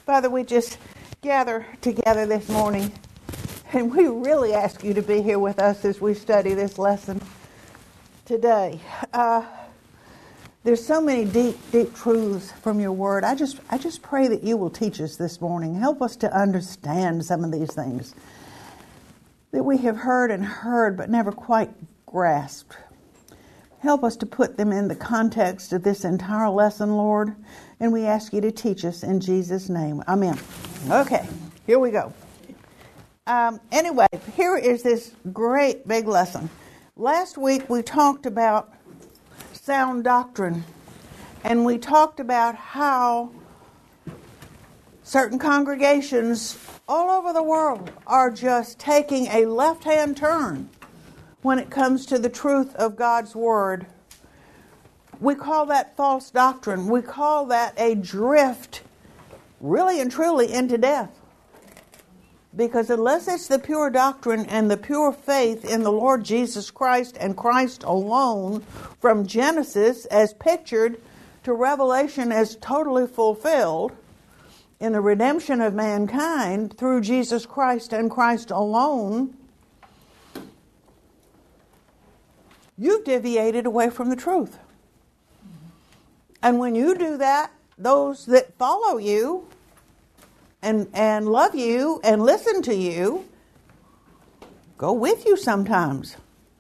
Father, we just gather together this morning, and we really ask you to be here with us as we study this lesson today. There's so many deep truths from your word. I just pray that you will teach us this morning. Help us to understand some of these things that we have heard but never quite grasped. Help us to put them in the context of this entire lesson, Lord, and we ask you to teach us in Jesus' name. Amen. Okay, here we go. Anyway, here is this great big lesson. Last week we talked about sound doctrine, and we talked about how certain congregations all over the world are just taking a left-hand turn when it comes to the truth of God's Word. We call that false doctrine. We call that a drift, really and truly, into death. Because unless it's the pure doctrine and the pure faith in the Lord Jesus Christ and Christ alone, from Genesis as pictured to Revelation as totally fulfilled in the redemption of mankind through Jesus Christ and Christ alone, you've deviated away from the truth. And when you do that, those that follow you and love you and listen to you go with you sometimes.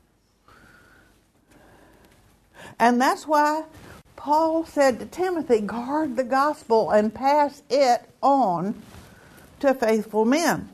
And that's why Paul said to Timothy, guard the gospel and pass it on to faithful men.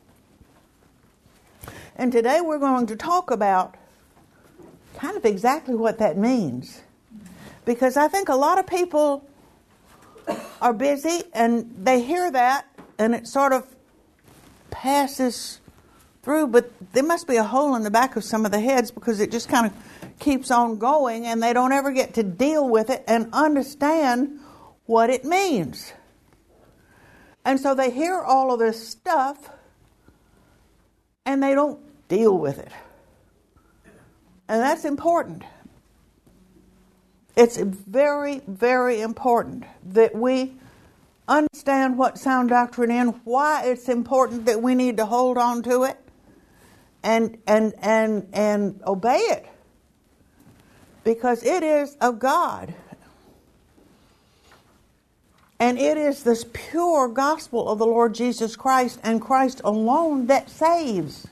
And today we're going to talk about kind of exactly what that means. Because I think a lot of people are busy and they hear that and it sort of passes through, but there must be a hole in the back of some of the heads because it just kind of keeps on going and they don't ever get to deal with it and understand what it means. And so they hear all of this stuff and they don't deal with it. And that's important. It's very, very important that we understand what sound doctrine is, why it's important that we need to hold on to it and obey it. Because it is of God. And it is this pure gospel of the Lord Jesus Christ and Christ alone that saves.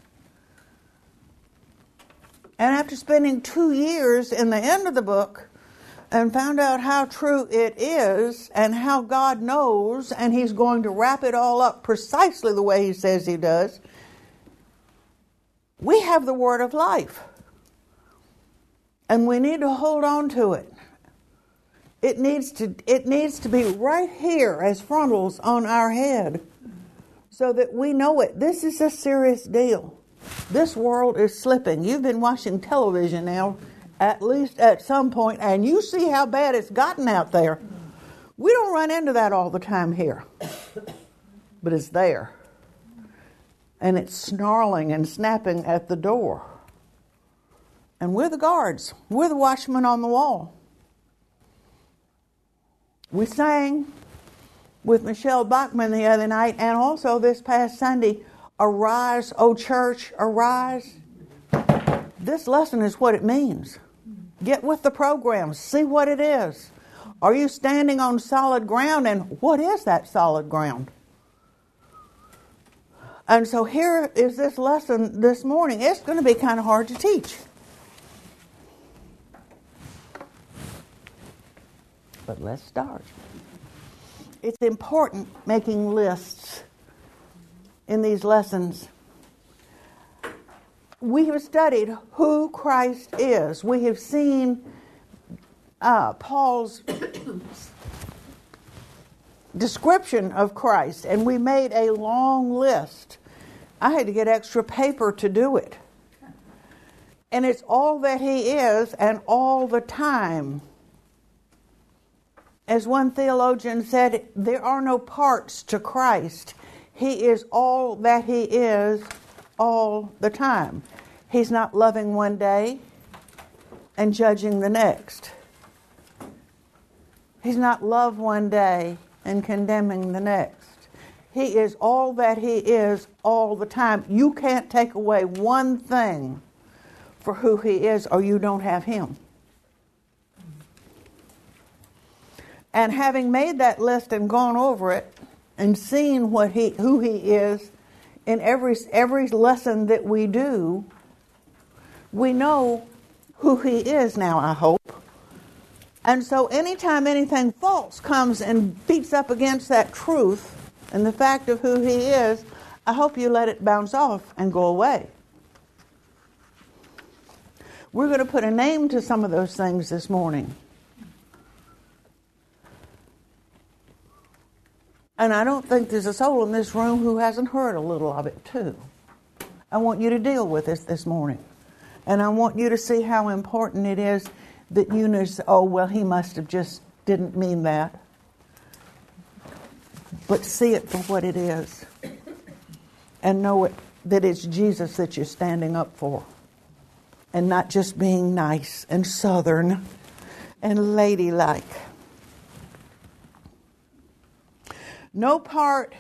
And after spending 2 years in the end of the book and found out how true it is and how God knows and He's going to wrap it all up precisely the way He says He does, we have the word of life. And we need to hold on to it. It needs to be right here as frontals on our head so that we know it. This is a serious deal. This world is slipping. You've been watching television now, at least at some point, and you see how bad it's gotten out there. We don't run into that all the time here, but it's there. And it's snarling and snapping at the door. And we're the guards. We're the watchmen on the wall. We sang with Michelle Bachman the other night, and also this past Sunday, Arise, O church, arise. This lesson is what it means. Get with the program. See what it is. Are you standing on solid ground? And what is that solid ground? And so here is this lesson this morning. It's going to be kind of hard to teach. But let's start. It's important making lists in these lessons. We have studied who Christ is. We have seen Paul's description of Christ, and we made a long list. I had to get extra paper to do it. And it's all that He is and all the time. As one theologian said, there are no parts to Christ. He is all that He is all the time. He's not loving one day and judging the next. He's not love one day and condemning the next. He is all that He is all the time. You can't take away one thing for who He is, or you don't have Him. And having made that list and gone over it and seen who He is in every lesson that we do, we know who He is now, I hope. And so anytime anything false comes and beats up against that truth and the fact of who He is, I hope you let it bounce off and go away. We're going to put a name to some of those things this morning. And I don't think there's a soul in this room who hasn't heard a little of it too. I want you to deal with this morning. And I want you to see how important it is that you know, oh, well, he must have just didn't mean that. But see it for what it is. And know it, that it's Jesus that you're standing up for. And not just being nice and southern and ladylike. No part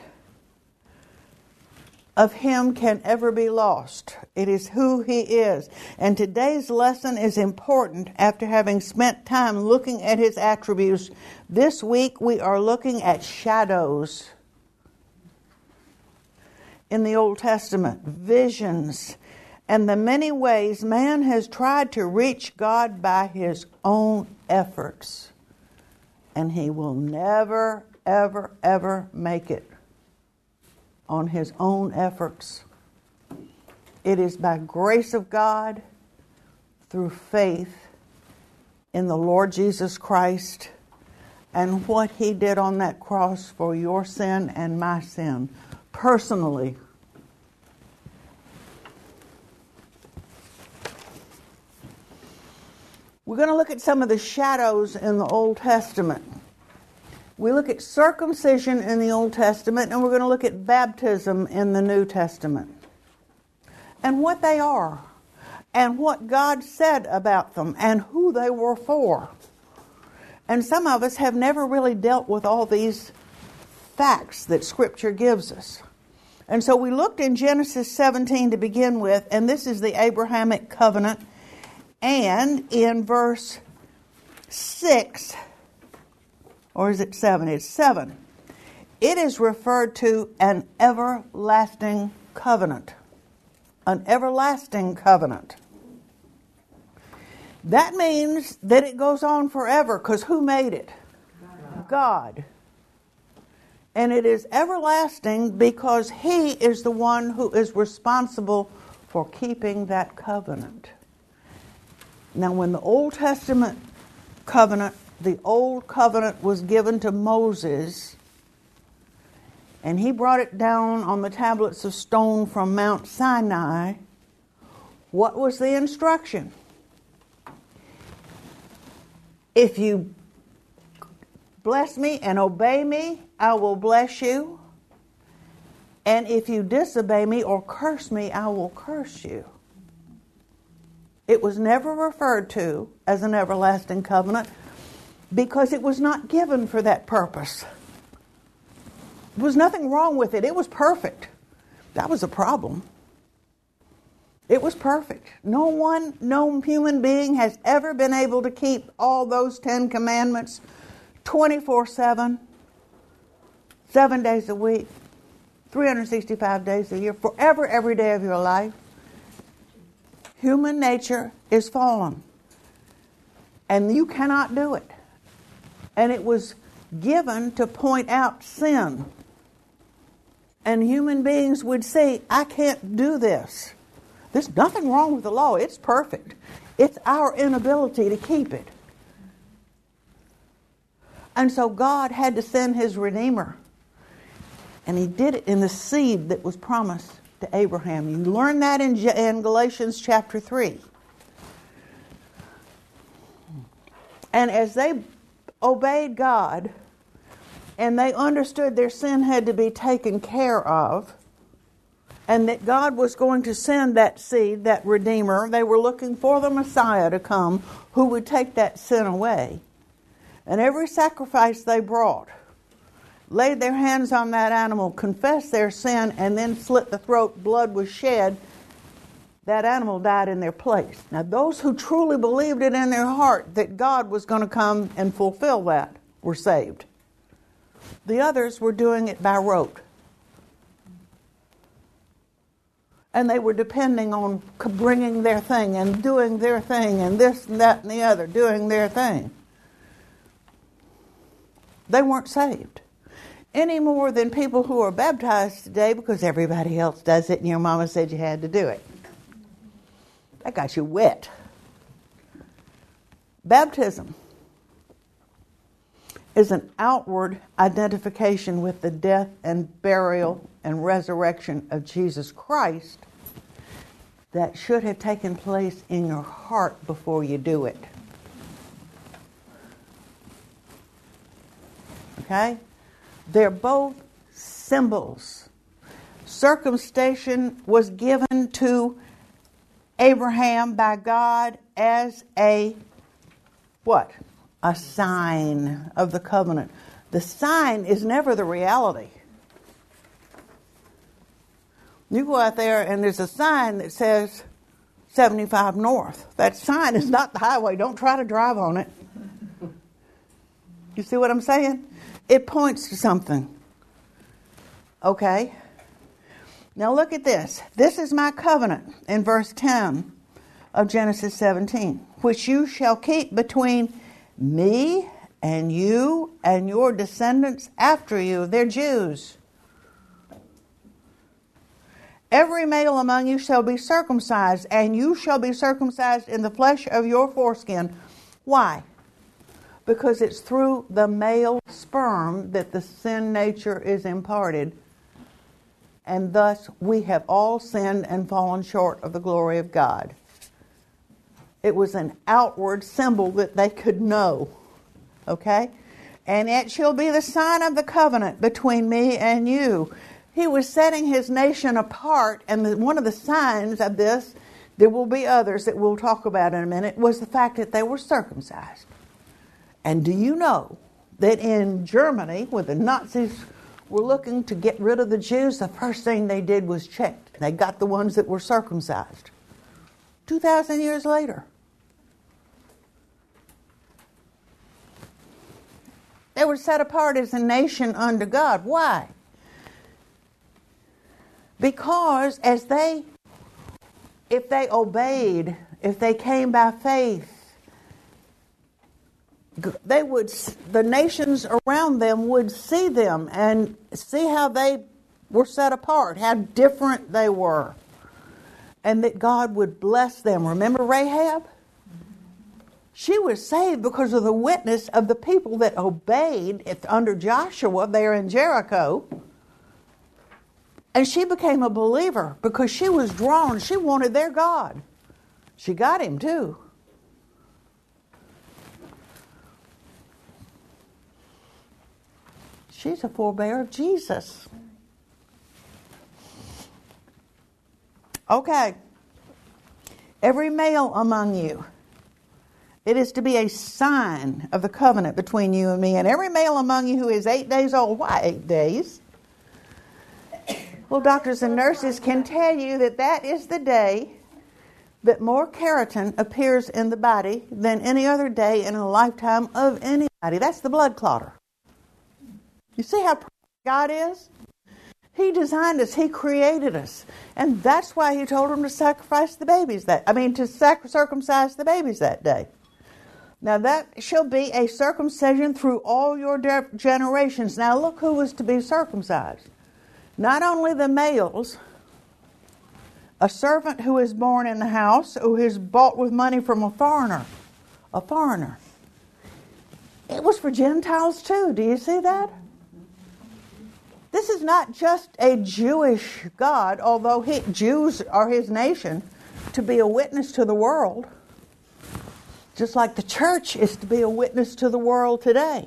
of Him can ever be lost. It is who He is. And today's lesson is important after having spent time looking at His attributes. This week we are looking at shadows in the Old Testament, visions, and the many ways man has tried to reach God by his own efforts. And he will never, ever, ever make it on his own efforts. It is by grace of God, through faith in the Lord Jesus Christ and what He did on that cross for your sin and my sin, personally. We're going to look at some of the shadows in the Old Testament. We look at circumcision in the Old Testament, and we're going to look at baptism in the New Testament. And what they are, and what God said about them, and who they were for. And some of us have never really dealt with all these facts that Scripture gives us. And so we looked in Genesis 17 to begin with, and this is the Abrahamic covenant. And in verse 6, or is it 7? It's 7. It is referred to an everlasting covenant. An everlasting covenant. That means that it goes on forever, because who made it? God. And it is everlasting because He is the one who is responsible for keeping that covenant. Now, when the Old Testament covenant, the Old Covenant was given to Moses, and he brought it down on the tablets of stone from Mount Sinai, what was the instruction? If you bless me and obey me, I will bless you. And if you disobey me or curse me, I will curse you. It was never referred to as an everlasting covenant because it was not given for that purpose. There was nothing wrong with it. It was perfect. That was a problem. It was perfect. No human being has ever been able to keep all those 10 commandments 24/7, 7 days a week, 365 days a year, forever, every day of your life. Human nature is fallen. And you cannot do it. And it was given to point out sin. And human beings would say, I can't do this. There's nothing wrong with the law. It's perfect. It's our inability to keep it. And so God had to send His Redeemer. And He did it in the seed that was promised to Abraham. You learn that in Galatians chapter 3. And as they obeyed God, and they understood their sin had to be taken care of, and that God was going to send that seed, that Redeemer. They were looking for the Messiah to come who would take that sin away. And every sacrifice they brought, laid their hands on that animal, confessed their sin, and then slit the throat, blood was shed, that animal died in their place. Now, those who truly believed it in their heart that God was going to come and fulfill that were saved. The others were doing it by rote. And they were depending on bringing their thing and doing their thing and this and that and the other, doing their thing. They weren't saved. Any more than people who are baptized today because everybody else does it and your mama said you had to do it. That got you wet. Baptism is an outward identification with the death and burial and resurrection of Jesus Christ that should have taken place in your heart before you do it. Okay? They're both symbols. Circumcision was given to Abraham by God as a what? A sign of the covenant. The sign is never the reality. You go out there and there's a sign that says 75 north. That sign is not the highway. Don't try to drive on it. You see what I'm saying? It points to something. Okay? Now look at this. This is my covenant in verse 10 of Genesis 17, which you shall keep between me and you and your descendants after you. They're Jews. Every male among you shall be circumcised, and you shall be circumcised in the flesh of your foreskin. Why? Because it's through the male sperm that the sin nature is imparted. And thus we have all sinned and fallen short of the glory of God. It was an outward symbol that they could know. Okay? And it shall be the sign of the covenant between me and you. He was setting his nation apart, and one of the signs of this, there will be others that we'll talk about in a minute, was the fact that they were circumcised. And do you know that in Germany, when the Nazis were looking to get rid of the Jews, the first thing they did was check. They got the ones that were circumcised. 2,000 years later. They were set apart as a nation unto God. Why? Because if they obeyed, if they came by faith, the nations around them would see them and see how they were set apart, how different they were, and that God would bless them. Remember Rahab? She was saved because of the witness of the people that obeyed under Joshua there in Jericho. And she became a believer because she was drawn. She wanted their God. She got him too. She's a forebear of Jesus. Okay. Every male among you, it is to be a sign of the covenant between you and me. And every male among you who is 8 days old. Why 8 days? Well, doctors and nurses can tell you that that is the day that more keratin appears in the body than any other day in a lifetime of anybody. That's the blood clotter. You see how God is? He designed us. He created us. And that's why he told them to circumcise the babies that day. Now that shall be a circumcision through all your generations. Now look who was to be circumcised. Not only the males, a servant who is born in the house, who is bought with money from a foreigner. A foreigner. It was for Gentiles too. Do you see that? This is not just a Jewish God, although Jews are his nation, to be a witness to the world. Just like the church is to be a witness to the world today.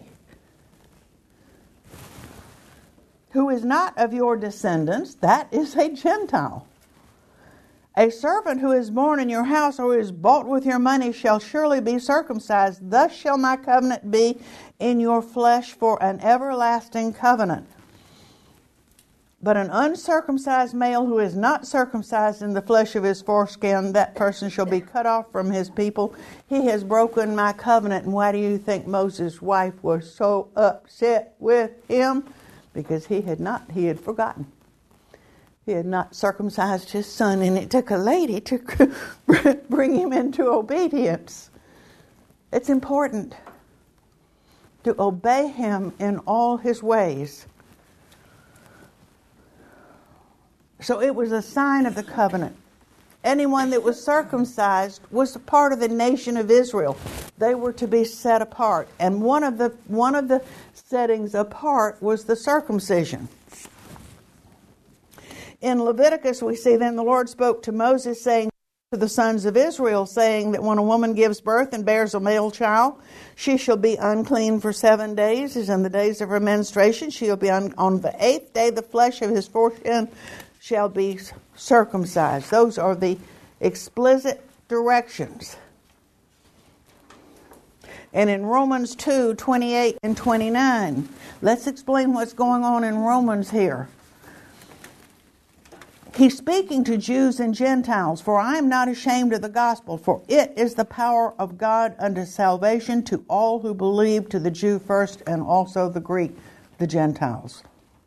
Who is not of your descendants, that is a Gentile. A servant who is born in your house or is bought with your money shall surely be circumcised. Thus shall my covenant be in your flesh for an everlasting covenant. But an uncircumcised male who is not circumcised in the flesh of his foreskin, that person shall be cut off from his people. He has broken my covenant. And why do you think Moses' wife was so upset with him? Because he had forgotten. He had not circumcised his son, and it took a lady to bring him into obedience. It's important to obey him in all his ways. So it was a sign of the covenant. Anyone that was circumcised was a part of the nation of Israel. They were to be set apart. And one of the settings apart was the circumcision. In Leviticus we see, then the Lord spoke to Moses, saying to the sons of Israel, saying that when a woman gives birth and bears a male child, she shall be unclean for 7 days, as in the days of her menstruation. She will be on the 8th day, the flesh of his foreskin shall be circumcised. Those are the explicit directions. And in Romans 2:28 and 29, let's explain what's going on in Romans here. He's speaking to Jews and Gentiles. For I am not ashamed of the gospel, for it is the power of God unto salvation to all who believe, to the Jew first and also the Greek, the Gentiles.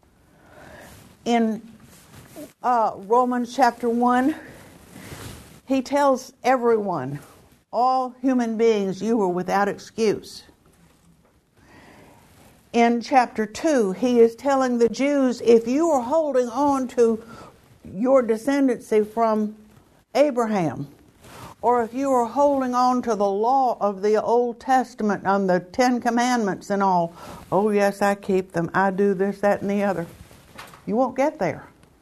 In Romans chapter 1, he tells everyone, all human beings, you were without excuse. In chapter 2, he is telling the Jews, if you are holding on to your descendancy from Abraham, or if you are holding on to the law of the Old Testament on the 10 Commandments and all, oh yes, I keep them, I do this, that, and the other, you won't get there.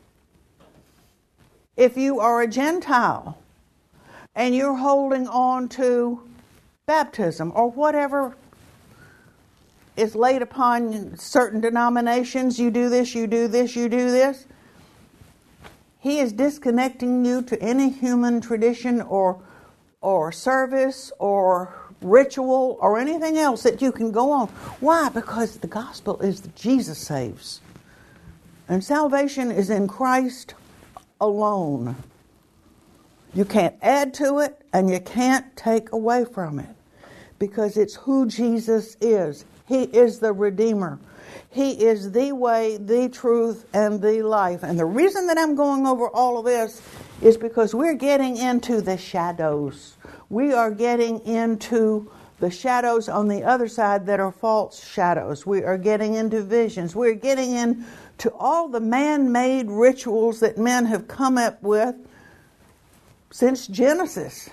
If you are a Gentile and you're holding on to baptism or whatever is laid upon certain denominations, you do this, you do this, you do this, he is disconnecting you to any human tradition or service or ritual or anything else that you can go on. Why? Because the gospel is that Jesus saves. And salvation is in Christ alone. You can't add to it and you can't take away from it, because it's who Jesus is. He is the Redeemer. He is the way, the truth, and the life. And the reason that I'm going over all of this is because we're getting into the shadows. We are getting into the shadows on the other side that are false shadows. We are getting into visions. We're getting into all the man-made rituals that men have come up with since Genesis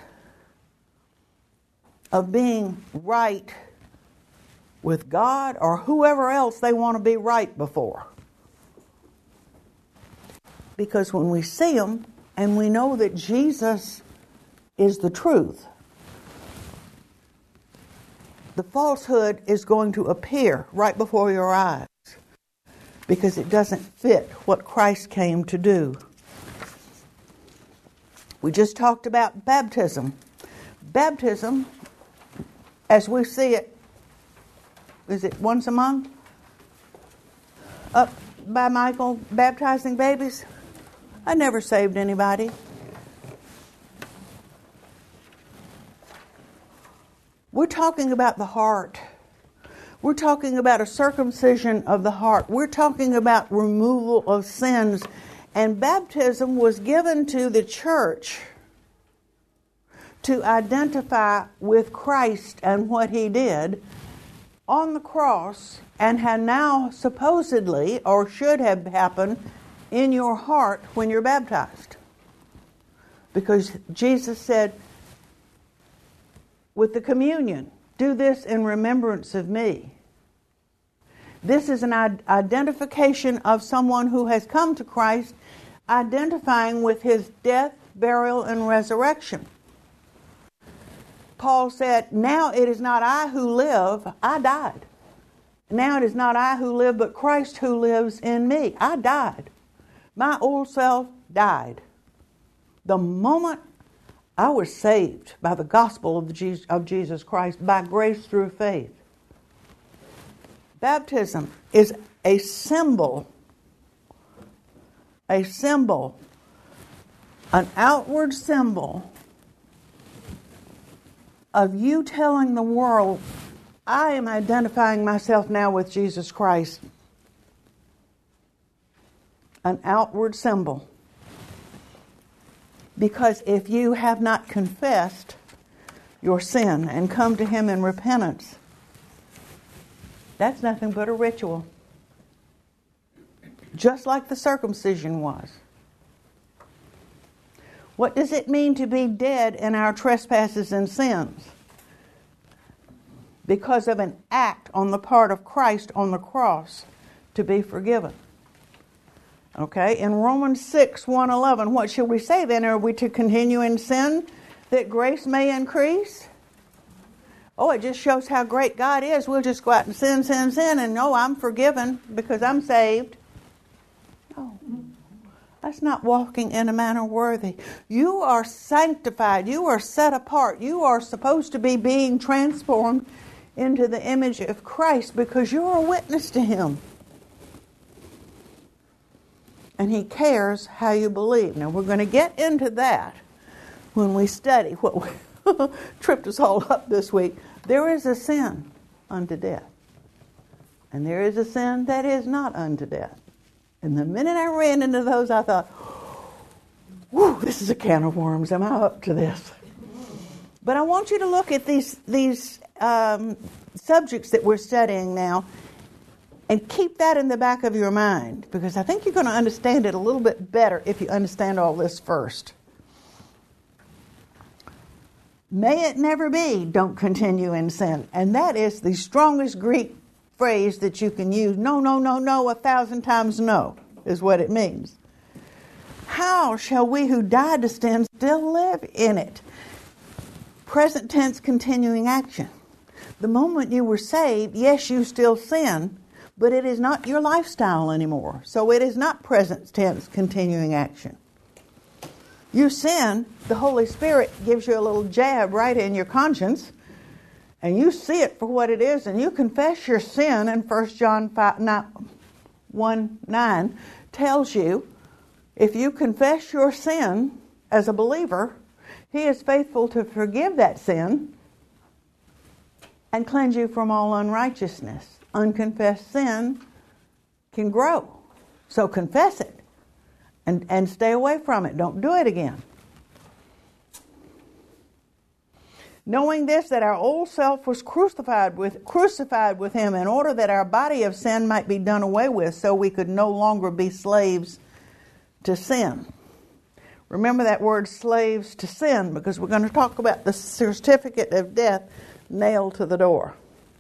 of being right with God or whoever else they want to be right before. Because when we see them and we know that Jesus is the truth, the falsehood is going to appear right before your eyes, because it doesn't fit what Christ came to do. We just talked about baptism. Baptism, as we see it, is it once a month? Up by Michael baptizing babies? I never saved anybody. We're talking about the heart. We're talking about a circumcision of the heart. We're talking about removal of sins. And baptism was given to the church to identify with Christ and what He did on the cross, and had now supposedly, or should have happened, in your heart when you're baptized. Because Jesus said, with the communion, do this in remembrance of me. This is an identification of someone who has come to Christ, identifying with His death, burial, and resurrection. Paul said, now it is not I who live, I died. Now it is not I who live, but Christ who lives in me. I died. My old self died. The moment I was saved by the gospel of Jesus Christ, by grace through faith, baptism is a symbol, an outward symbol of you telling the world, I am identifying myself now with Jesus Christ. An outward symbol. Because if you have not confessed your sin and come to Him in repentance, that's nothing but a ritual. Just like the circumcision was. What does it mean to be dead in our trespasses and sins? Because of an act on the part of Christ on the cross to be forgiven. Okay, in Romans 6:1-11, what shall we say then? Are we to continue in sin that grace may increase? Oh, it just shows how great God is. We'll just go out and sin, and no, I'm forgiven because I'm saved. No, that's not walking in a manner worthy. You are sanctified. You are set apart. You are supposed to be being transformed into the image of Christ because you're a witness to Him. And He cares how you believe. Now, we're going to get into that when we study what tripped us all up this week. There is a sin unto death. And there is a sin that is not unto death. And the minute I ran into those, I thought, whew, this is a can of worms. Am I up to this? But I want you to look at these subjects that we're studying now and keep that in the back of your mind, because I think you're going to understand it a little bit better if you understand all this first. May it never be, don't continue in sin. And that is the strongest Greek phrase that you can use. No, 1,000 times no is what it means. How shall we who died to sin still live in it? Present tense continuing action. The moment you were saved, yes, you still sin, but it is not your lifestyle anymore. So it is not present tense continuing action. You sin, the Holy Spirit gives you a little jab right in your conscience, and you see it for what it is, and you confess your sin. And 1 John 1:9 tells you, if you confess your sin as a believer, He is faithful to forgive that sin and cleanse you from all unrighteousness. Unconfessed sin can grow. So confess it and stay away from it. Don't do it again. Knowing this, that our old self was crucified with Him in order that our body of sin might be done away with, so we could no longer be slaves to sin. Remember that word, slaves to sin, because we're going to talk about the certificate of death nailed to the door.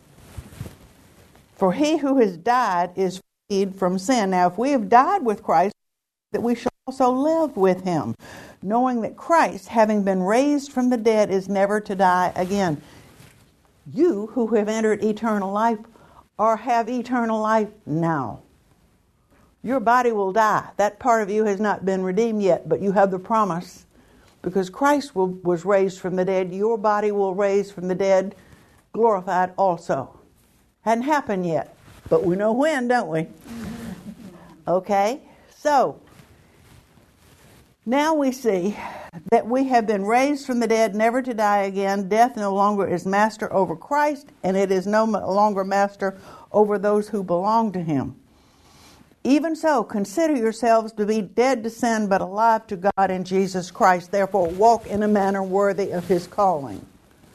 For he who has died is freed from sin. Now, if we have died with Christ, that we shall also live with Him, knowing that Christ, having been raised from the dead, is never to die again. You who have entered eternal life or have eternal life now. Your body will die. That part of you has not been redeemed yet, but you have the promise. Because Christ was raised from the dead, your body will raise from the dead, glorified also. Hadn't happened yet, but we know when, don't we? Okay, so now we see that we have been raised from the dead, never to die again. Death no longer is master over Christ, and it is no longer master over those who belong to Him. Even so, consider yourselves to be dead to sin, but alive to God in Jesus Christ. Therefore, walk in a manner worthy of His calling.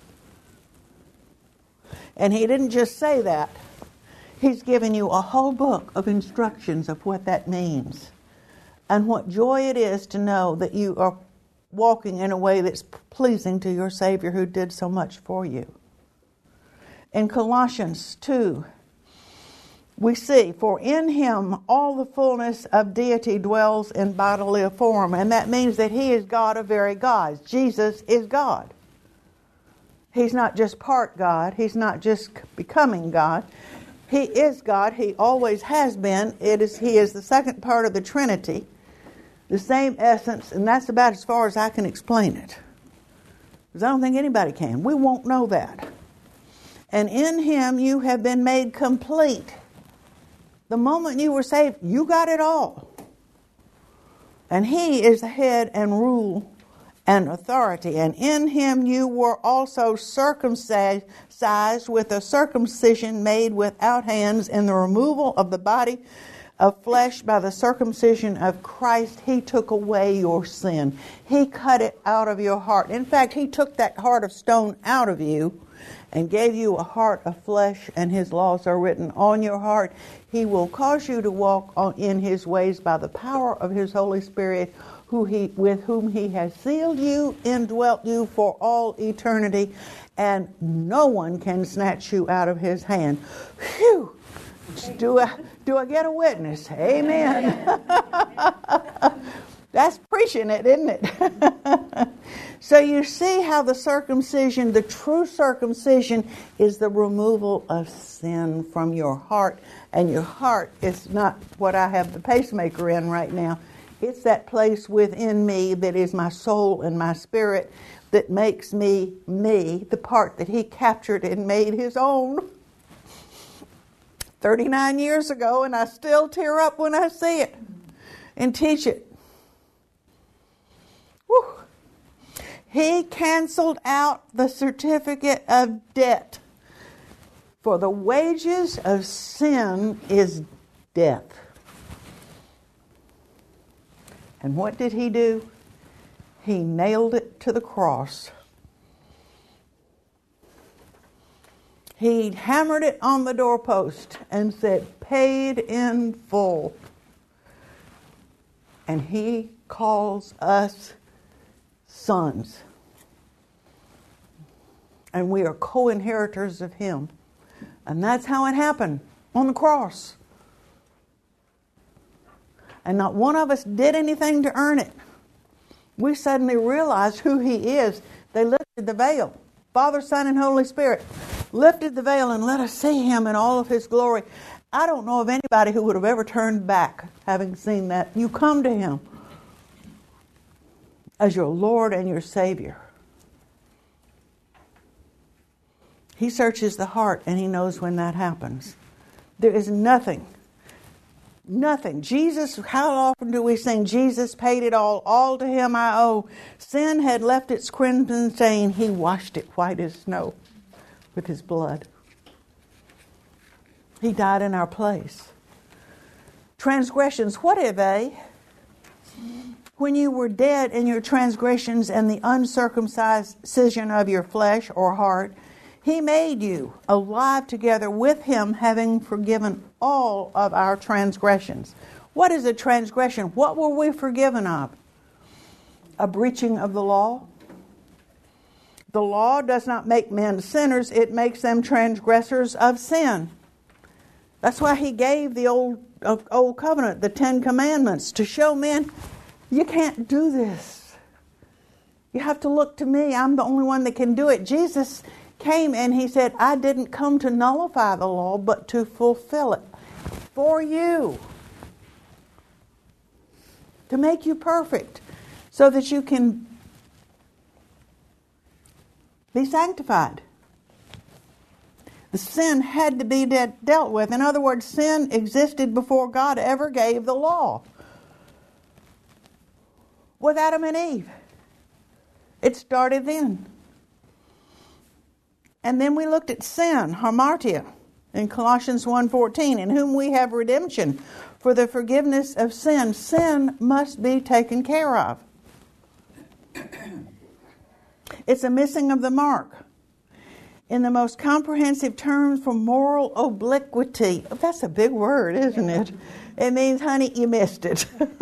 And He didn't just say that. He's given you a whole book of instructions of what that means. And what joy it is to know that you are walking in a way that's pleasing to your Savior who did so much for you. In Colossians 2, we see, for in Him all the fullness of deity dwells in bodily form. And that means that He is God of very gods. Jesus is God. He's not just part God. He's not just becoming God. He is God. He always has been. He is the second part of the Trinity. the same essence, and that's about as far as I can explain it. Because I don't think anybody can. We won't know that. And in Him you have been made complete. The moment you were saved, you got it all. And He is the head and rule and authority. And in Him you were also circumcised with a circumcision made without hands, in the removal of the body of flesh by the circumcision of Christ. He took away your sin. He cut it out of your heart. In fact, He took that heart of stone out of you and gave you a heart of flesh, and His laws are written on your heart. He will cause you to walk in His ways by the power of His Holy Spirit, with whom He has sealed you, indwelt you for all eternity, and no one can snatch you out of His hand. Phew! Do I get a witness? Amen. That's preaching it, isn't it? So you see how the circumcision, the true circumcision, is the removal of sin from your heart. And your heart is not what I have the pacemaker in right now. It's that place within me that is my soul and my spirit that makes me, the part that He captured and made His own 39 years ago, and I still tear up when I see it and teach it. Whew. He canceled out the certificate of debt. For the wages of sin is death. And what did He do? He nailed it to the cross. He hammered it on the doorpost and said, paid in full. And He calls us sons. And we are co-inheritors of Him. And that's how it happened, on the cross. And not one of us did anything to earn it. We suddenly realized who He is. They lifted the veil. Father, Son, and Holy Spirit lifted the veil and let us see Him in all of His glory. I don't know of anybody who would have ever turned back having seen that. You come to Him as your Lord and your Savior. He searches the heart, and He knows when that happens. There is nothing. Jesus, how often do we sing, Jesus paid it all to Him I owe. Sin had left its crimson stain. He washed it white as snow with His blood. He died in our place. Transgressions, what are they? When you were dead in your transgressions and the uncircumcision of your flesh or heart, He made you alive together with Him, having forgiven all of our transgressions. What is a transgression? What were we forgiven of? A breaching of the law? The law does not make men sinners. It makes them transgressors of sin. That's why He gave the old covenant, the 10 Commandments, to show men, you can't do this. You have to look to me. I'm the only one that can do it. Jesus came and He said, I didn't come to nullify the law, but to fulfill it for you. To make you perfect, so that you can be sanctified. The sin had to be dealt with. In other words, sin existed before God ever gave the law. With Adam and Eve. It started then. And then we looked at sin, hamartia, in Colossians 1:14, in whom we have redemption for the forgiveness of sin. Sin must be taken care of. It's a missing of the mark. In the most comprehensive terms for moral obliquity. That's a big word, isn't it? It means, honey, you missed it.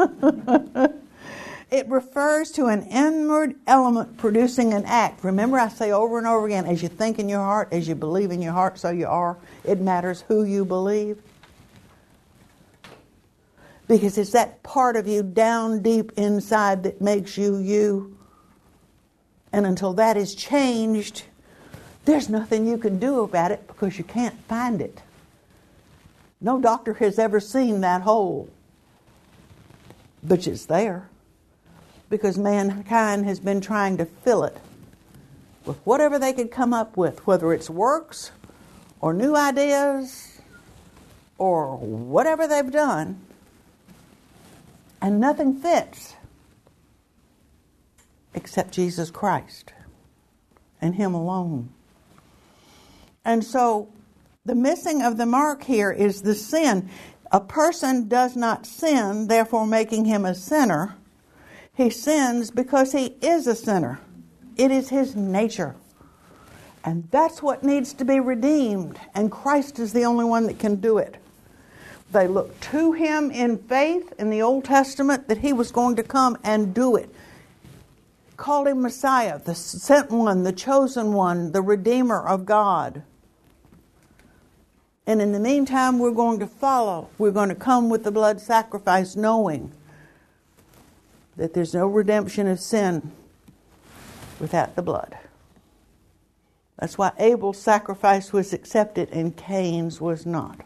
It refers to an inward element producing an act. Remember, I say over and over again, as you think in your heart, as you believe in your heart, so you are. It matters who you believe. Because it's that part of you down deep inside that makes you you. And until that is changed, there's nothing you can do about it because you can't find it. No doctor has ever seen that hole. But it's there. because mankind has been trying to fill it with whatever they could come up with, whether it's works or new ideas or whatever they've done, and nothing fits except Jesus Christ and Him alone. And so the missing of the mark here is the sin. A person does not sin, therefore making him a sinner. He sins because he is a sinner. It is his nature. And that's what needs to be redeemed. And Christ is the only one that can do it. They looked to Him in faith in the Old Testament that He was going to come and do it. Called Him Messiah, the sent one, the chosen one, the Redeemer of God. And in the meantime, we're going to follow. We're going to come with the blood sacrifice, knowing that there's no redemption of sin without the blood. That's why Abel's sacrifice was accepted and Cain's was not.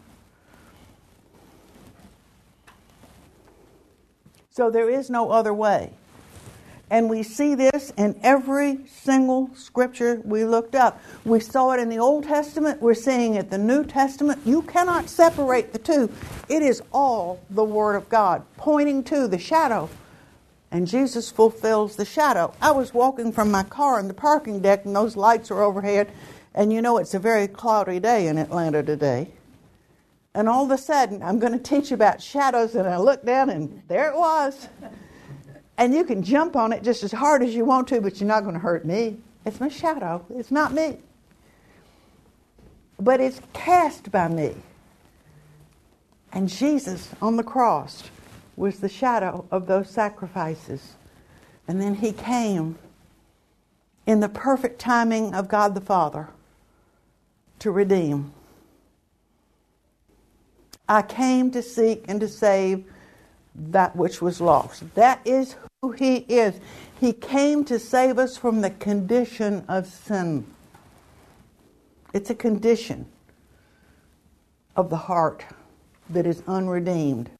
So there is no other way. And we see this in every single scripture we looked up. We saw it in the Old Testament. We're seeing it in the New Testament. You cannot separate the two. It is all the Word of God, pointing to the shadow. And Jesus fulfills the shadow. I was walking from my car in the parking deck, and those lights are overhead. And you know it's a very cloudy day in Atlanta today. And all of a sudden, I'm going to teach about shadows, and I look down, and there it was. And you can jump on it just as hard as you want to, but you're not going to hurt me. It's my shadow. It's not me. But it's cast by me. And Jesus on the cross was the shadow of those sacrifices. And then He came in the perfect timing of God the Father to redeem. I came to seek and to save that which was lost. That is who He is. He came to save us from the condition of sin. It's a condition of the heart that is unredeemed.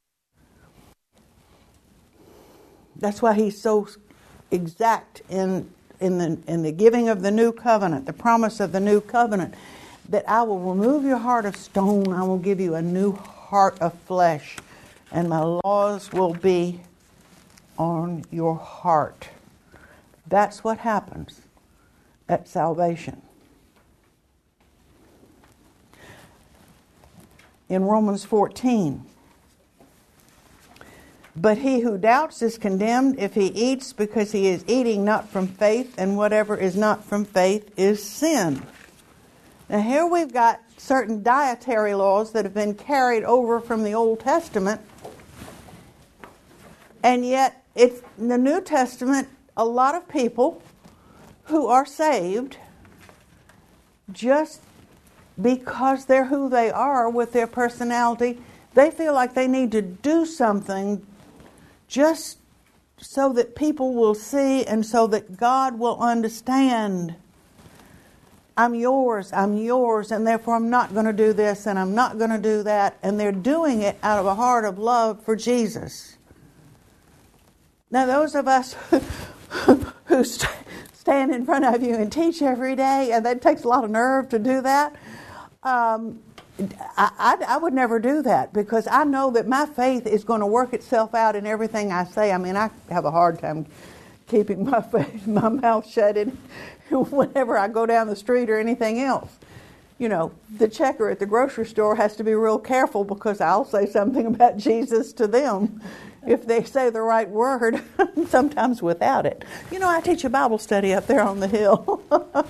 That's why He's so exact in the giving of the new covenant, the promise of the new covenant, that I will remove your heart of stone, I will give you a new heart of flesh, and my laws will be on your heart. That's what happens at salvation. In Romans 14, but he who doubts is condemned if he eats, because he is eating not from faith, and whatever is not from faith is sin. Now here we've got certain dietary laws that have been carried over from the Old Testament, and yet it's in the New Testament, a lot of people who are saved just because they're who they are with their personality, they feel like they need to do something just so that people will see and so that God will understand. I'm yours, and therefore I'm not going to do this and I'm not going to do that. And they're doing it out of a heart of love for Jesus. Now those of us who stand in front of you and teach every day, and that takes a lot of nerve to do that, I would never do that, because I know that my faith is going to work itself out in everything I say. I mean, I have a hard time keeping my mouth shut whenever I go down the street or anything else. You know, the checker at the grocery store has to be real careful, because I'll say something about Jesus to them if they say the right word, sometimes without it. You know, I teach a Bible study up there on the hill.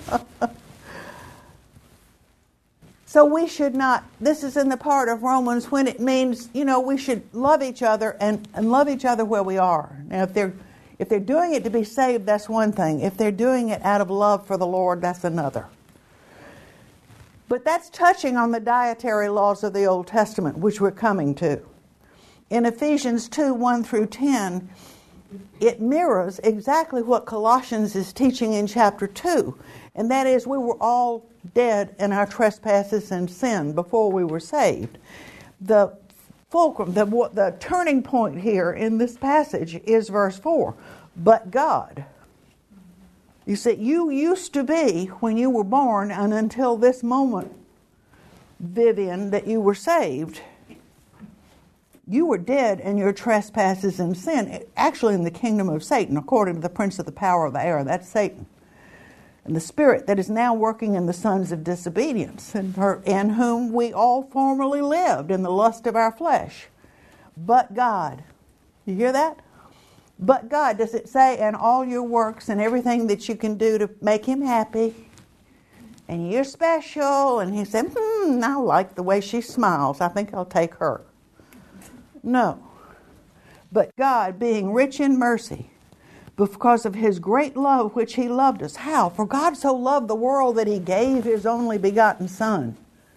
So we should not, this is in the part of Romans when it means, you know, we should love each other and love each other where we are. Now, if they're doing it to be saved, that's one thing. If they're doing it out of love for the Lord, that's another. But that's touching on the dietary laws of the Old Testament, which we're coming to. In Ephesians 2, 1 through 10, it mirrors exactly what Colossians is teaching in chapter 2. And that is, we were all dead in our trespasses and sin before we were saved. The fulcrum, the turning point here in this passage is verse 4. But God. You see, you used to be, when you were born, and until this moment, Vivian, that you were saved, you were dead in your trespasses and sin, actually in the kingdom of Satan, according to the prince of the power of the air. That's Satan. And the spirit that is now working in the sons of disobedience, in whom we all formerly lived in the lust of our flesh. But God. You hear that? But God. Does it say, and all your works and everything that you can do to make him happy? And you're special. And he said, I like the way she smiles. I think I'll take her. No. But God, being rich in mercy, because of his great love which he loved us. How? For God so loved the world that he gave his only begotten Son.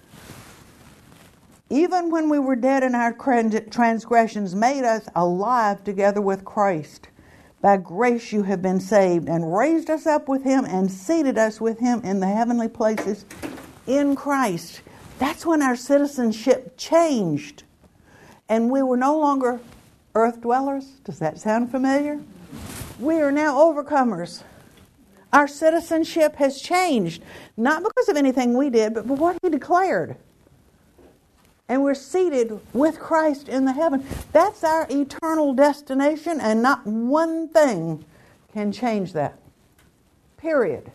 Even when we were dead in our transgressions, made us alive together with Christ. By grace you have been saved, and raised us up with him, and seated us with him in the heavenly places in Christ. That's when our citizenship changed. And we were no longer earth dwellers. Does that sound familiar? We are now overcomers. Our citizenship has changed, not because of anything we did, but for what he declared. And we're seated with Christ in the heaven. That's our eternal destination, and not one thing can change that. Period.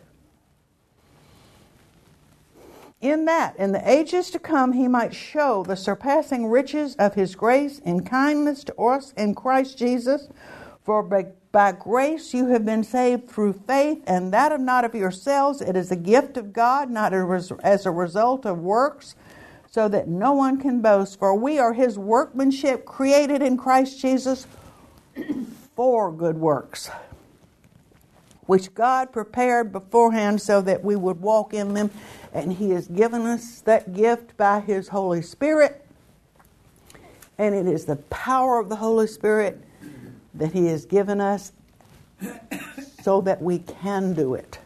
In that, in the ages to come, he might show the surpassing riches of his grace and kindness to us in Christ Jesus. For by grace you have been saved through faith, and that of not of yourselves. It is a gift of God, not as a result of works, so that no one can boast. For we are his workmanship, created in Christ Jesus for good works, which God prepared beforehand so that we would walk in them. And he has given us that gift by his Holy Spirit. And it is the power of the Holy Spirit that he has given us so that we can do it.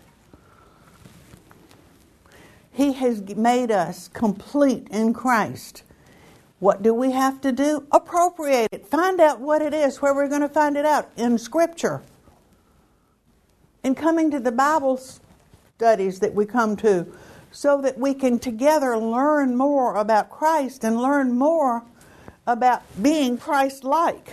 He has made us complete in Christ. What do we have to do? Appropriate it. Find out what it is. Where we're going to find it out? In Scripture. In coming to the Bible studies that we come to, so that we can together learn more about Christ and learn more about being Christ-like.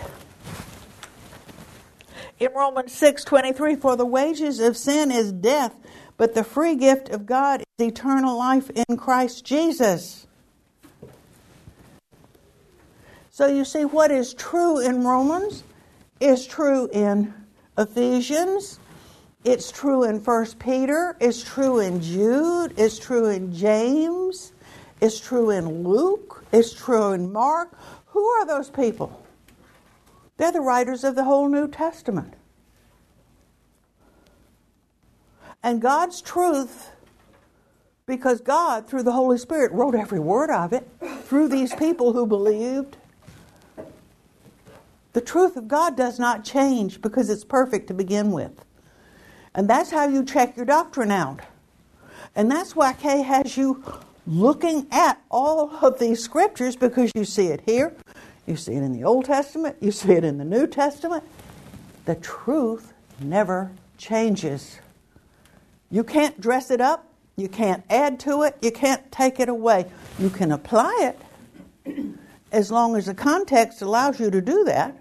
In Romans 6:23, for the wages of sin is death, but the free gift of God is eternal life in Christ Jesus. So you see, what is true in Romans is true in Ephesians. It's true in 1 Peter. It's true in Jude. It's true in James. It's true in Luke. It's true in Mark. Who are those people? They're the writers of the whole New Testament. And God's truth, because God, through the Holy Spirit, wrote every word of it, through these people who believed. The truth of God does not change because it's perfect to begin with. And that's how you check your doctrine out. And that's why Kay has you looking at all of these scriptures, because you see it here, you see it in the Old Testament, you see it in the New Testament. The truth never changes. You can't dress it up, you can't add to it, you can't take it away. You can apply it as long as the context allows you to do that.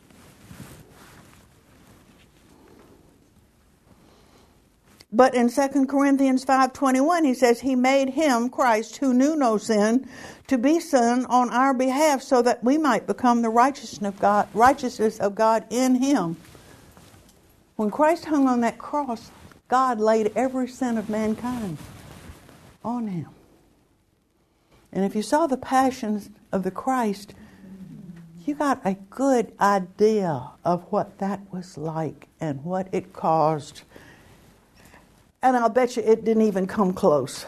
But in 2 Corinthians 5:21, he says, he made him, Christ, who knew no sin, to be sin on our behalf, so that we might become the righteousness of God in him. When Christ hung on that cross, God laid every sin of mankind on him. And if you saw the passions of the Christ, you got a good idea of what that was like and what it caused. And I'll bet you it didn't even come close.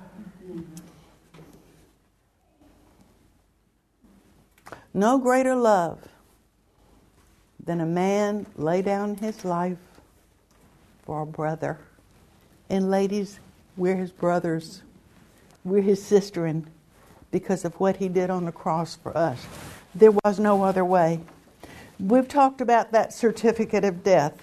No greater love than a man lay down his life for a brother. And ladies, we're his brothers. We're his sisterin because of what he did on the cross for us. There was no other way. We've talked about that certificate of death.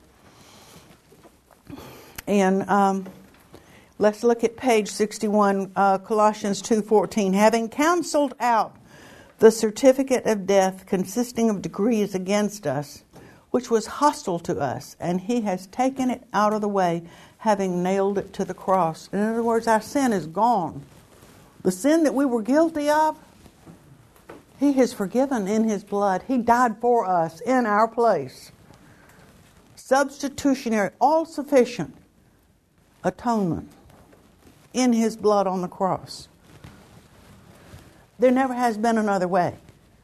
And let's look at page 61, Colossians 2:14. Having canceled out the certificate of death consisting of decrees against us, which was hostile to us, and he has taken it out of the way, having nailed it to the cross. In other words, our sin is gone. The sin that we were guilty of, he has forgiven in his blood. He died for us in our place. Substitutionary, all-sufficient atonement in his blood on the cross. There never has been another way.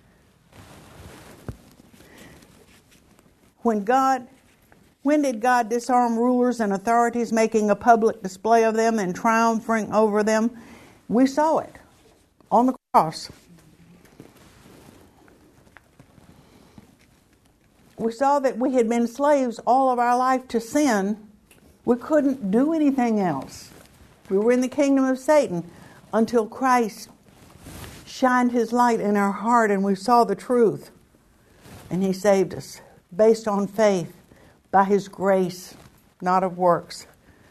When did God disarm rulers and authorities, making a public display of them and triumphing over them? We saw it on the cross. We saw that we had been slaves all of our life to sin. We couldn't do anything else. We were in the kingdom of Satan until Christ shined his light in our heart and we saw the truth. And he saved us based on faith, by his grace, not of works.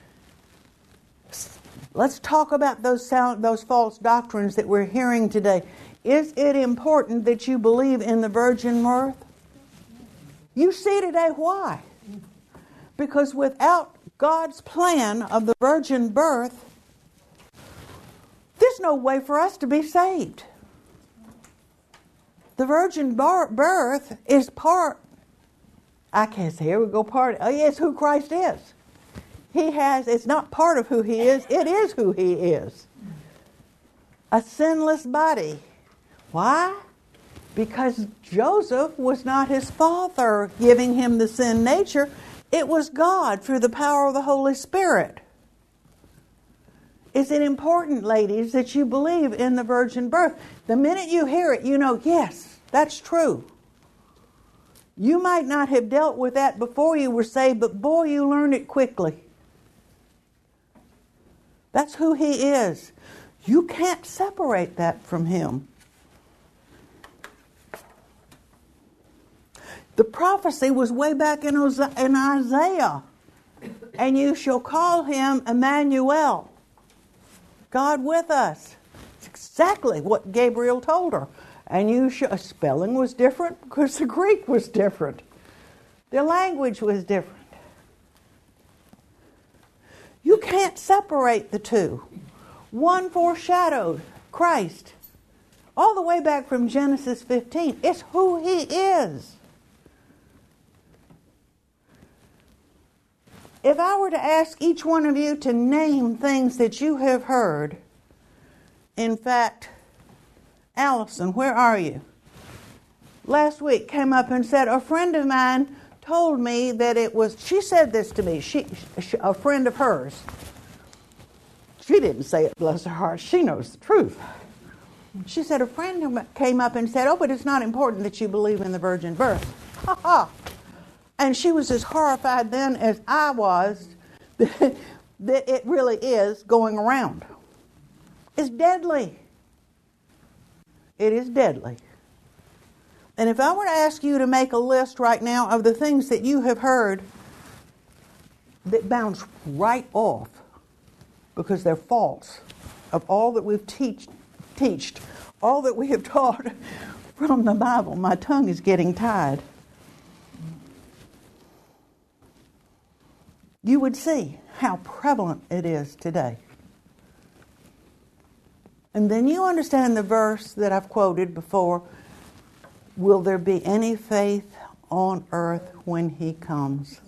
Let's talk about those false doctrines that we're hearing today. Is it important that you believe in the virgin birth? You see today why. Because without God's plan of the virgin birth, there's no way for us to be saved. The virgin birth is it's who Christ is. It's not part of who he is, it is who he is. A sinless body. Why? Because Joseph was not his father giving him the sin nature. It was God through the power of the Holy Spirit. Is it important, ladies, that you believe in the virgin birth? The minute you hear it, you know, yes, that's true. You might not have dealt with that before you were saved, but boy, you learn it quickly. That's who he is. You can't separate that from him. The prophecy was way back in Isaiah. And you shall call him Emmanuel, God with us. It's exactly what Gabriel told her. And spelling was different because the Greek was different. The language was different. You can't separate the two. One foreshadowed Christ all the way back from Genesis 15. It's who he is. If I were to ask each one of you to name things that you have heard, in fact, Allison, where are you? Last week came up and said, a friend of mine told me that she said this to me, a friend of hers. She didn't say it, bless her heart, she knows the truth. She said, a friend came up and said, oh, but it's not important that you believe in the virgin birth. Ha ha! And she was as horrified then as I was that it really is going around. It's deadly. It is deadly. And if I were to ask you to make a list right now of the things that you have heard that bounce right off because they're false, of all that we've teached, all that we have taught from the Bible, my tongue is getting tied. You would see how prevalent it is today. And then you understand the verse that I've quoted before. Will there be any faith on earth when he comes?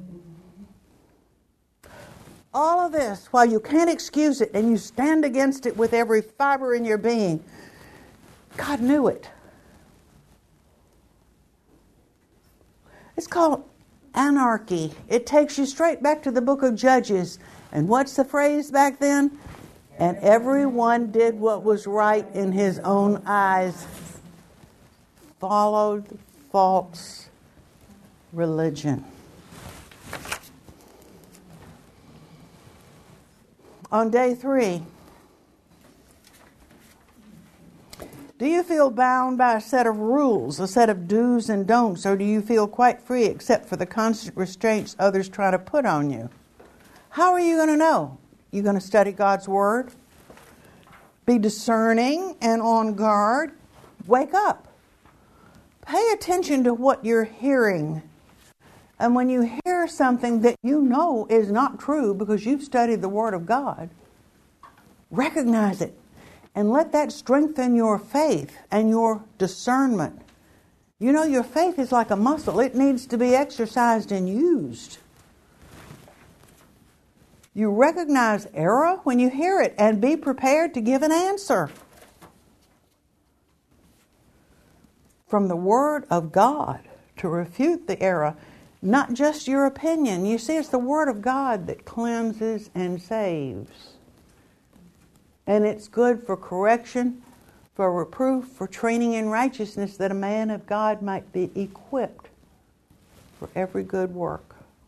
All of this, while you can't excuse it and you stand against it with every fiber in your being, God knew it. It's called anarchy. It takes you straight back to the book of Judges. And what's the phrase back then? And everyone did what was right in his own eyes. Followed false religion. On day 3, Do you feel bound by a set of rules, a set of do's and don'ts, or do you feel quite free except for the constant restraints others try to put on you? How are you going to know? You're going to study God's Word, be discerning and on guard, wake up. Pay attention to what you're hearing. And when you hear something that you know is not true because you've studied the Word of God, recognize it and let that strengthen your faith and your discernment. You know, your faith is like a muscle. It needs to be exercised and used. You recognize error when you hear it and be prepared to give an answer from the Word of God to refute the error, not just your opinion. You see, it's the Word of God that cleanses and saves. And it's good for correction, for reproof, for training in righteousness, that a man of God might be equipped for every good work.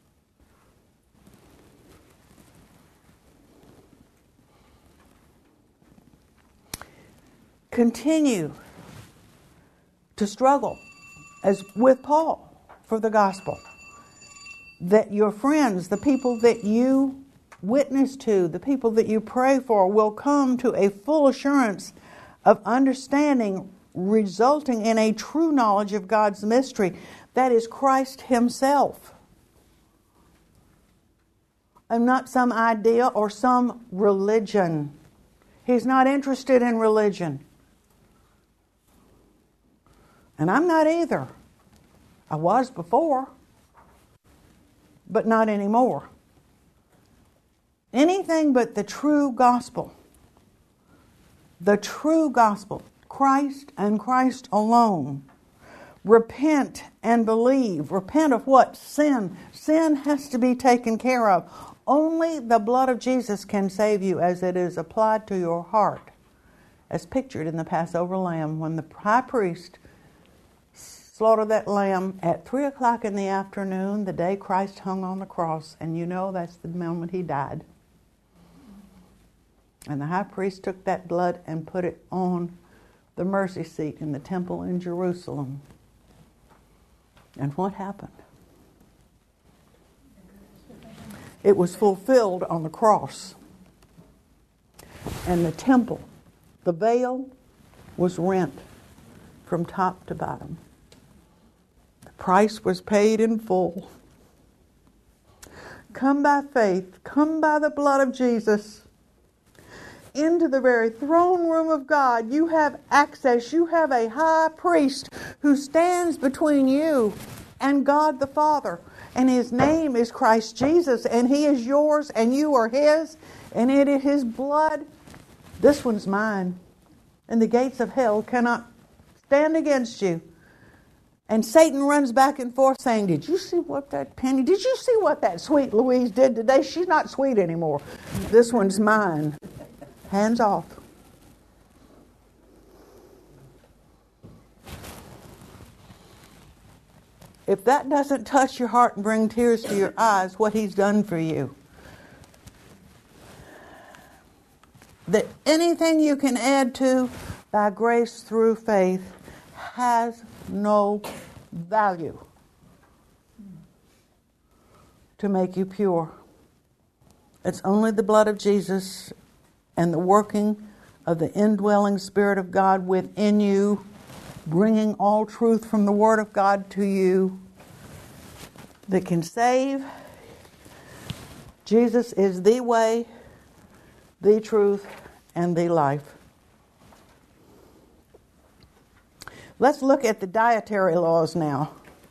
Continue to struggle, as with Paul, for the gospel. That your friends, the people that you witness to, the people that you pray for, will come to a full assurance of understanding, resulting in a true knowledge of God's mystery, that is Christ Himself. And not some idea or some religion. He's not interested in religion. And I'm not either. I was before, but not anymore. Anything but the true gospel. The true gospel. Christ and Christ alone. Repent and believe. Repent of what? Sin. Sin has to be taken care of. Only the blood of Jesus can save you as it is applied to your heart, as pictured in the Passover lamb, when the high priest slaughtered that lamb at 3 o'clock in the afternoon, the day Christ hung on the cross, and you know that's the moment He died. And the high priest took that blood and put it on the mercy seat in the temple in Jerusalem. And what happened? It was fulfilled on the cross. And the temple, the veil, was rent from top to bottom. The price was paid in full. Come by faith, come by the blood of Jesus into the very throne room of God. You have access. You have a high priest who stands between you and God the Father. And His name is Christ Jesus. And He is yours and you are His. And it is His blood. This one's mine. And the gates of hell cannot stand against you. And Satan runs back and forth saying, did you see what that Penny, did you see what that sweet Louise did today? She's not sweet anymore. This one's mine. Hands off. If that doesn't touch your heart and bring tears to your eyes, what He's done for you, that anything you can add to by grace through faith has no value to make you pure. It's only the blood of Jesus and the working of the indwelling Spirit of God within you, bringing all truth from the Word of God to you, that can save. Jesus is the way, the truth, and the life. Let's look at the dietary laws now.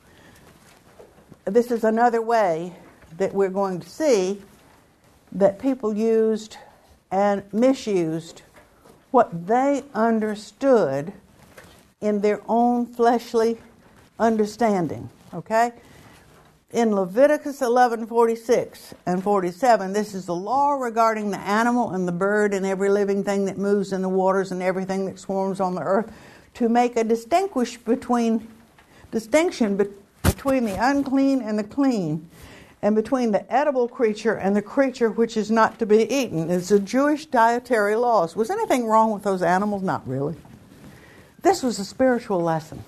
This is another way that we're going to see that people used and misused what they understood in their own fleshly understanding. Okay? In Leviticus 11:46 and 47, this is the law regarding the animal and the bird and every living thing that moves in the waters and everything that swarms on the earth, to make a distinction between the unclean and the clean, and between the edible creature and the creature which is not to be eaten. It's the Jewish dietary laws. Was anything wrong with those animals? Not really. This was a spiritual lesson.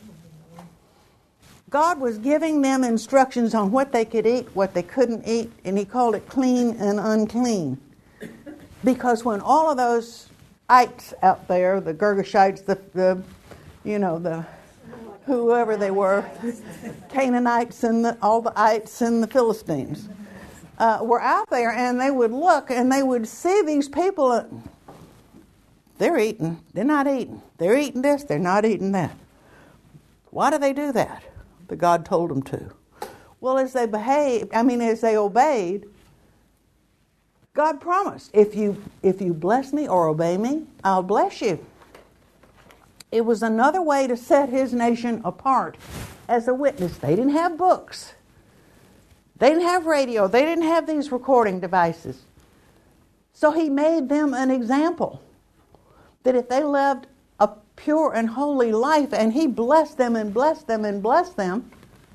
God was giving them instructions on what they could eat, what they couldn't eat, and He called it clean and unclean. Because when all of those ites out there, the Girgashites, the whoever they were, Canaanites and all the ites and the Philistines, were out there, and they would look and they would see these people. They're eating, they're not eating. They're eating this, they're not eating that. Why do they do that? That God told them to. Well, as they obeyed, God promised, if you bless me or obey me, I'll bless you. It was another way to set His nation apart as a witness. They didn't have books. They didn't have radio. They didn't have these recording devices. So He made them an example that if they lived a pure and holy life, and He blessed them and blessed them and blessed them,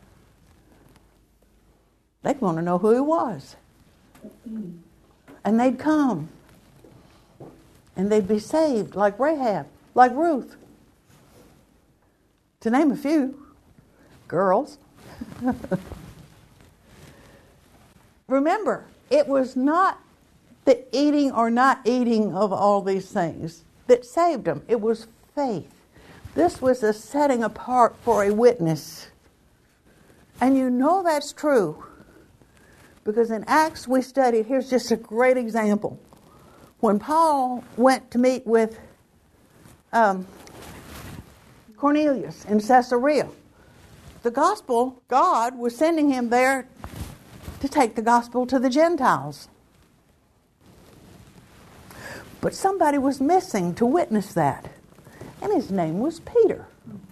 they'd want to know who He was. And they'd come. And they'd be saved, like Rahab, like Ruth. To name a few. Girls. Remember, it was not the eating or not eating of all these things that saved them. It was faith. This was a setting apart for a witness. And you know that's true. Because in Acts we studied, here's just a great example. When Paul went to meet with Cornelius in Caesarea, the gospel, God was sending him there to take the gospel to the Gentiles. But somebody was missing to witness that. And his name was Peter.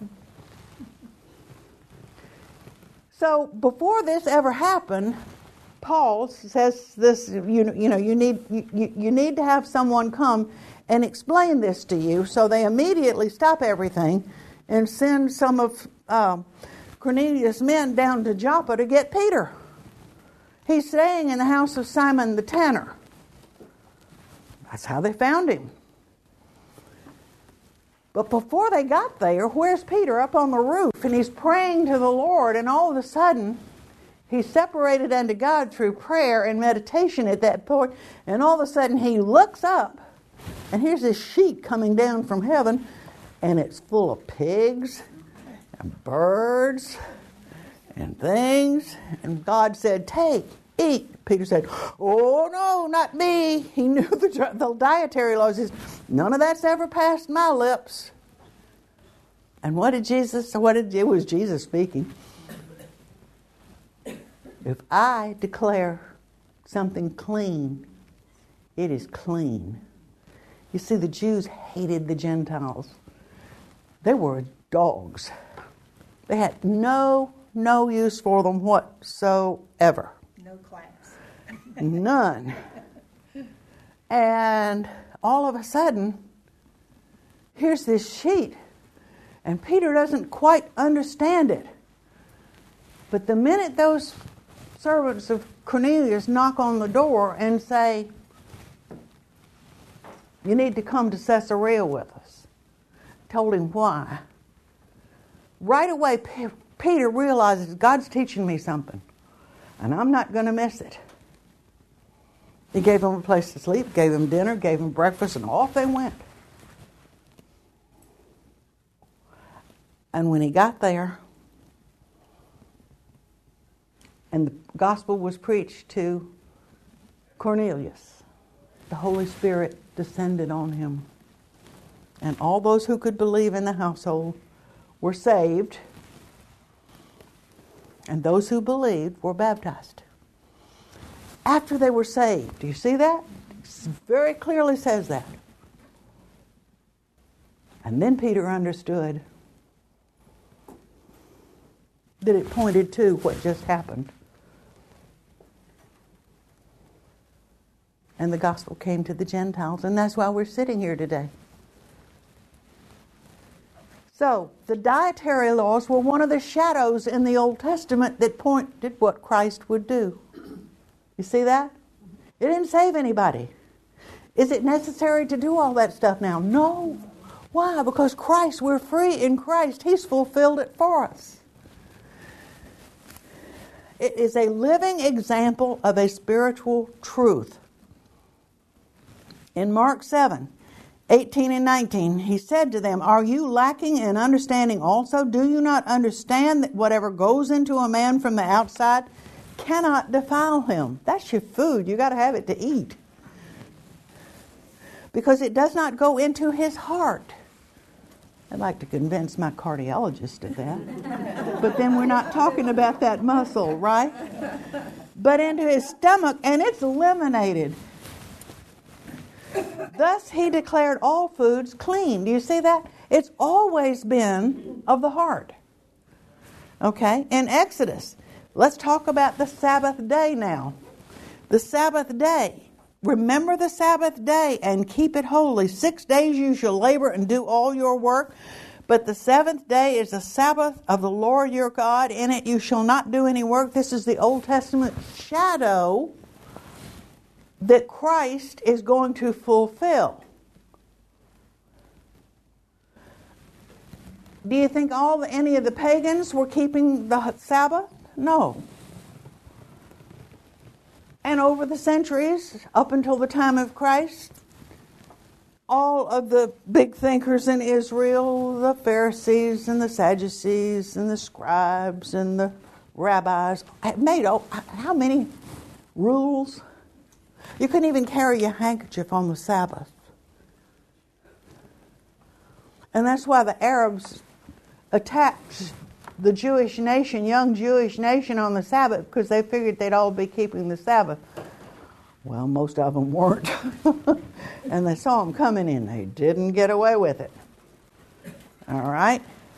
So before this ever happened, Paul says this, you need to have someone come and explain this to you. So they immediately stop everything and send some of Cornelius' men down to Joppa to get Peter. He's staying in the house of Simon the tanner. That's how they found him. But before they got there, where's Peter? Up on the roof, and he's praying to the Lord, and all of a sudden, he's separated unto God through prayer and meditation at that point, and all of a sudden he looks up, and here's this sheet coming down from heaven, and it's full of pigs and birds and things, and God said, "Take, eat." Peter said, "Oh no, not me." He knew the dietary laws. He said, "None of that's ever passed my lips." And it was Jesus speaking. If I declare something clean, it is clean. You see, the Jews hated the Gentiles. They were dogs. They had no use for them whatsoever. No class. None. And all of a sudden, here's this sheet, and Peter doesn't quite understand it. But the minute those servants of Cornelius knock on the door and say, "You need to come to Caesarea with us," told him why. Right away, Peter realizes God's teaching me something, and I'm not going to miss it. He gave them a place to sleep, gave them dinner, gave them breakfast, and off they went. And when he got there, and the gospel was preached to Cornelius, the Holy Spirit descended on him. And all those who could believe in the household were saved. And those who believed were baptized. After they were saved. Do you see that? It very clearly says that. And then Peter understood that it pointed to what just happened. And the gospel came to the Gentiles, and that's why we're sitting here today. So, the dietary laws were one of the shadows in the Old Testament that pointed what Christ would do. You see that? It didn't save anybody. Is it necessary to do all that stuff now? No. Why? Because Christ, we're free in Christ. He's fulfilled it for us. It is a living example of a spiritual truth. In Mark 7:18 and 19, he said to them, "Are you lacking in understanding also? Do you not understand that whatever goes into a man from the outside cannot defile him?" That's your food. You got to have it to eat. Because it does not go into his heart. I'd like to convince my cardiologist of that. But then we're not talking about that muscle, right? But into his stomach, and it's eliminated. Thus he declared all foods clean. Do you see that? It's always been of the heart. Okay? In Exodus, let's talk about the Sabbath day now. The Sabbath day. Remember the Sabbath day and keep it holy. 6 days you shall labor and do all your work. But the seventh day is the Sabbath of the Lord your God. In it you shall not do any work. This is the Old Testament shadow that Christ is going to fulfill. Do you think any of the pagans were keeping the Sabbath? No. And over the centuries, up until the time of Christ, all of the big thinkers in Israel, the Pharisees and the Sadducees and the scribes and the rabbis, made how many rules? You couldn't even carry your handkerchief on the Sabbath. And that's why the Arabs attacked the Jewish nation, young Jewish nation, on the Sabbath, because they figured they'd all be keeping the Sabbath. Well, most of them weren't. And they saw them coming in. They didn't get away with it. All right?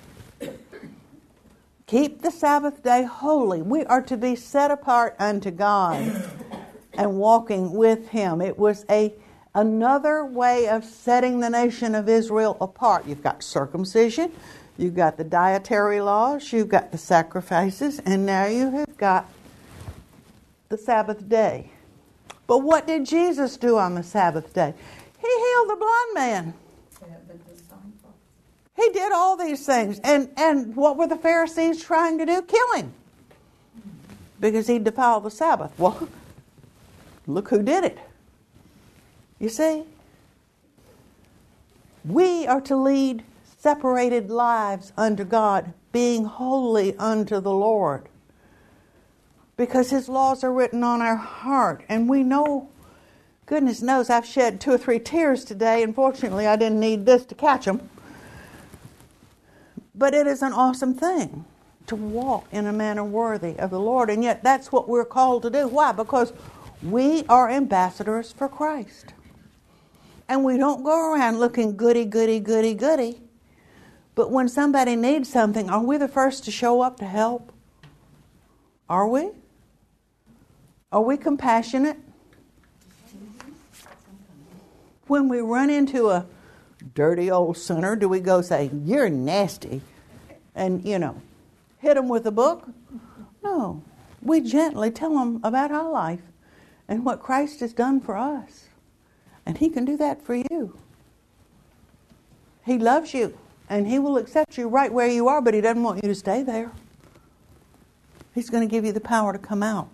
Keep the Sabbath day holy. We are to be set apart unto God and walking with Him. It was another way of setting the nation of Israel apart. You've got circumcision. You've got the dietary laws, you've got the sacrifices, and now you have got the Sabbath day. But what did Jesus do on the Sabbath day? He healed the blind man. He did all these things. And what were the Pharisees trying to do? Kill him. Because he defiled the Sabbath. Well, look who did it. You see? We are to lead separated lives unto God, being holy unto the Lord. Because His laws are written on our heart. And we know, goodness knows, I've shed 2 or 3 tears today. Unfortunately, I didn't need this to catch them. But it is an awesome thing to walk in a manner worthy of the Lord. And yet that's what we're called to do. Why? Because we are ambassadors for Christ. And we don't go around looking goody, goody, goody, goody. But when somebody needs something, are we the first to show up to help? Are we? Are we compassionate? When we run into a dirty old sinner, do we go say, "You're nasty," and, hit them with a book? No. We gently tell them about our life and what Christ has done for us. And He can do that for you. He loves you. And He will accept you right where you are, but He doesn't want you to stay there. He's going to give you the power to come out.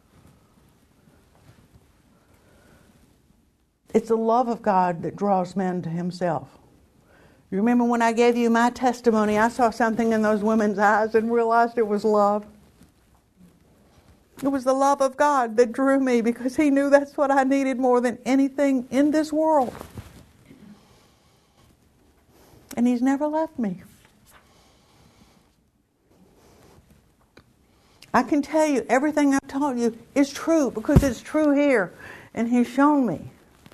It's the love of God that draws men to Himself. You remember when I gave you my testimony, I saw something in those women's eyes and realized it was love. It was the love of God that drew me, because He knew that's what I needed more than anything in this world. And He's never left me. I can tell you everything I've taught you is true, because it's true here. And He's shown me.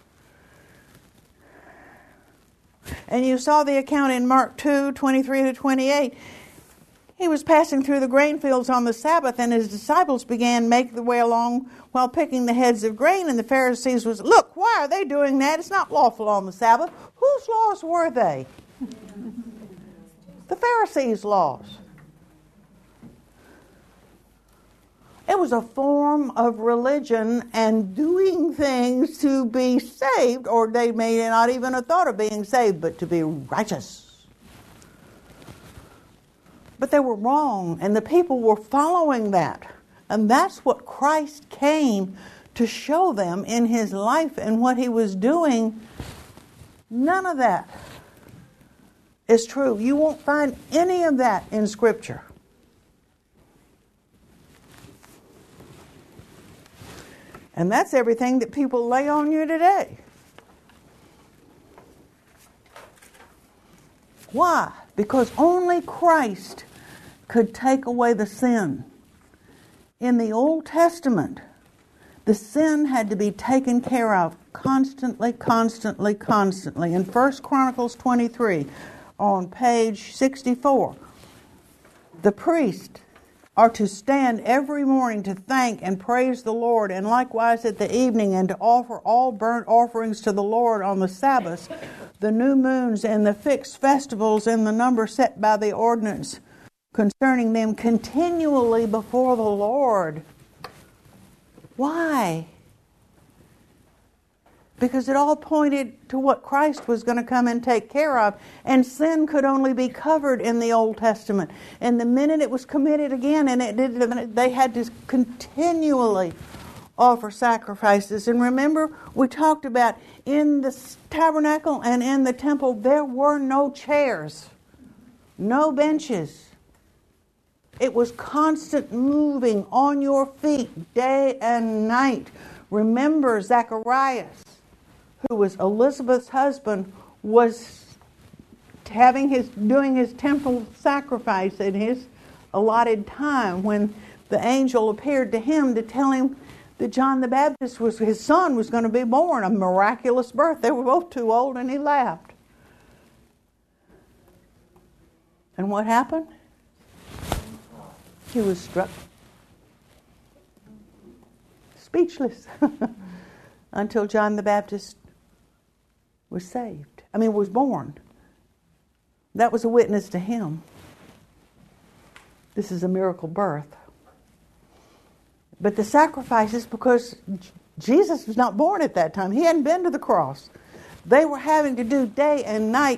And you saw the account in Mark 2:23-28. He was passing through the grain fields on the Sabbath, and His disciples began making their way along while picking the heads of grain. And the Pharisees was, "Look, why are they doing that? It's not lawful on the Sabbath." Whose laws were they? The Pharisees' laws. It It was a form of religion and doing things to be saved, or they may not even have thought of being saved, but to be righteous. But they were wrong, and the people were following that. And that's what Christ came to show them in his life and what he was doing. None of that is true. You won't find any of that in Scripture. And that's everything that people lay on you today. Why? Because only Christ could take away the sin. In the Old Testament, the sin had to be taken care of constantly. In 1 Chronicles 23, on page 64, the priest are to stand every morning to thank and praise the Lord, and likewise at the evening, and to offer all burnt offerings to the Lord on the Sabbaths, the new moons, and the fixed festivals in the number set by the ordinance concerning them continually before the Lord. Why? Because it all pointed to what Christ was going to come and take care of. And sin could only be covered in the Old Testament. And the minute it was committed again, they had to continually offer sacrifices. And remember, we talked about in the tabernacle and in the temple, there were no chairs, no benches. It was constant moving on your feet day and night. Remember, Zacharias, who was Elizabeth's husband, was doing his temple sacrifice in his allotted time when the angel appeared to him to tell him that John the Baptist his son was going to be born, a miraculous birth. They were both too old, and he laughed. And what happened? He was struck speechless until John the Baptist was born. That was a witness to him. This is a miracle birth. But the sacrifices, because Jesus was not born at that time. He hadn't been to the cross. They were having to do day and night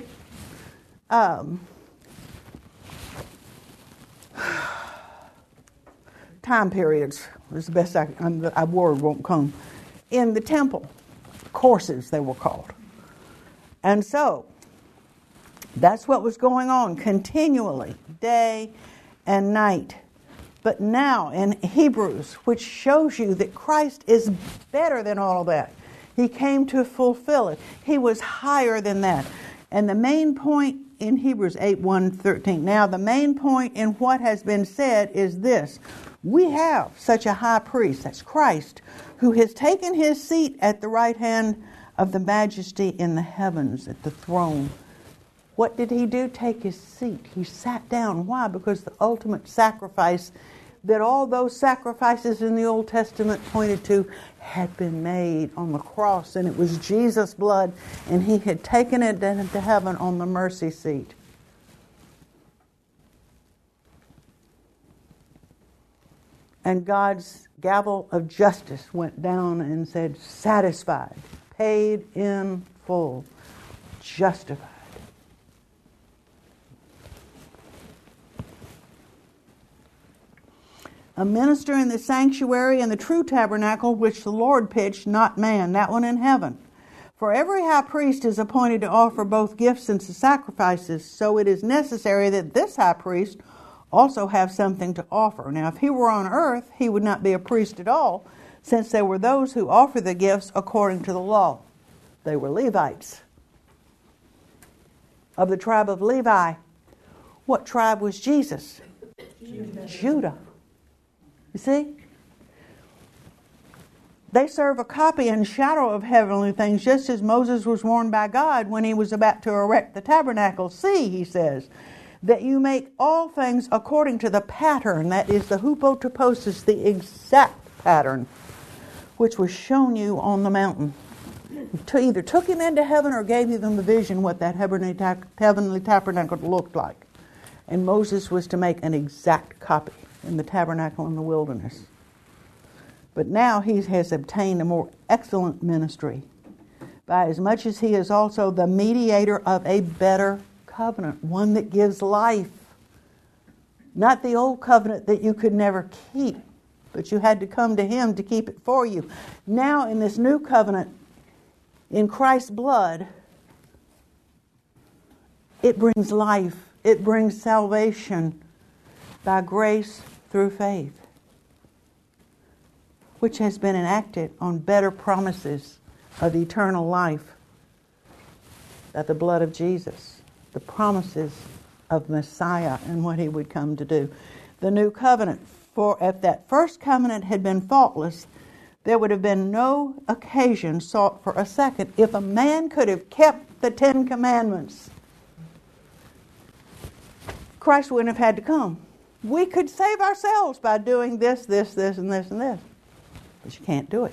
time periods. Is the best a word won't come. In the temple. Courses, they were called. And so, that's what was going on continually, day and night. But now in Hebrews, which shows you that Christ is better than all of that. He came to fulfill it. He was higher than that. And the main point in Hebrews 8:1-13. Now the main point in what has been said is this. We have such a high priest, that's Christ, who has taken his seat at the right hand of the majesty in the heavens at the throne. What did he do? Take his seat. He sat down. Why? Because the ultimate sacrifice that all those sacrifices in the Old Testament pointed to had been made on the cross, and it was Jesus' blood, and he had taken it into heaven on the mercy seat. And God's gavel of justice went down and said, satisfied, paid in full, justified. A minister in the sanctuary and the true tabernacle which the Lord pitched, not man, that one in heaven. For every high priest is appointed to offer both gifts and sacrifices, so it is necessary that this high priest also have something to offer. Now, if he were on earth, he would not be a priest at all, since there were those who offer the gifts according to the law. They were Levites. Of the tribe of Levi, what tribe was Jesus? Judah. You see? They serve a copy and shadow of heavenly things, just as Moses was warned by God when he was about to erect the tabernacle. See, he says, that you make all things according to the pattern, that is the hupotoposis, the exact pattern, which was shown you on the mountain. Either took him into heaven or gave him the vision what that heavenly tabernacle looked like. And Moses was to make an exact copy in the tabernacle in the wilderness. But now he has obtained a more excellent ministry, by as much as he is also the mediator of a better covenant, one that gives life. Not the old covenant that you could never keep, but you had to come to him to keep it for you. Now in this new covenant, in Christ's blood, it brings life. It brings salvation by grace through faith, which has been enacted on better promises of eternal life by the blood of Jesus, the promises of Messiah and what he would come to do. The new covenant, for if that first covenant had been faultless, there would have been no occasion sought for a second. If a man could have kept the 10 Commandments, Christ wouldn't have had to come. We could save ourselves by doing this, this, this, and this, and this. But you can't do it.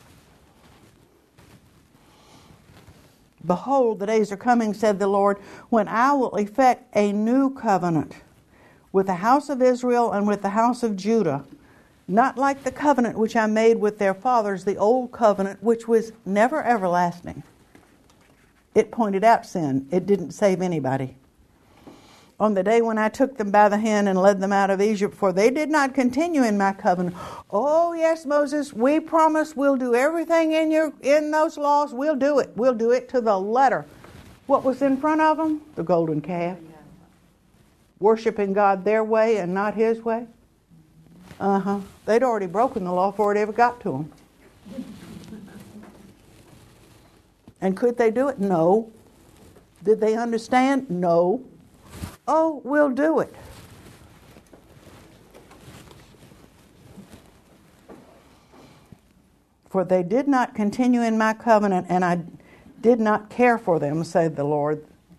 Behold, the days are coming, said the Lord, when I will effect a new covenant with the house of Israel and with the house of Judah, not like the covenant which I made with their fathers, the old covenant, which was never everlasting. It pointed out sin. It didn't save anybody. On the day when I took them by the hand and led them out of Egypt, for they did not continue in my covenant. Oh, yes, Moses, we promise we'll do everything in those laws. We'll do it. We'll do it to the letter. What was in front of them? The golden calf. Worshiping God their way and not his way. They'd already broken the law before it ever got to them. And could they do it? No. Did they understand? No. Oh, we'll do it. For they did not continue in my covenant, and I did not care for them, said the Lord,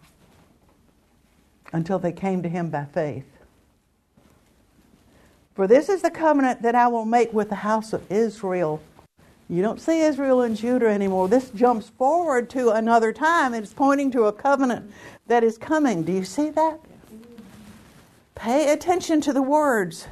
until they came to him by faith. For this is the covenant that I will make with the house of Israel. You don't see Israel and Judah anymore. This jumps forward to another time. It's pointing to a covenant that is coming. Do you see that? Pay attention to the words.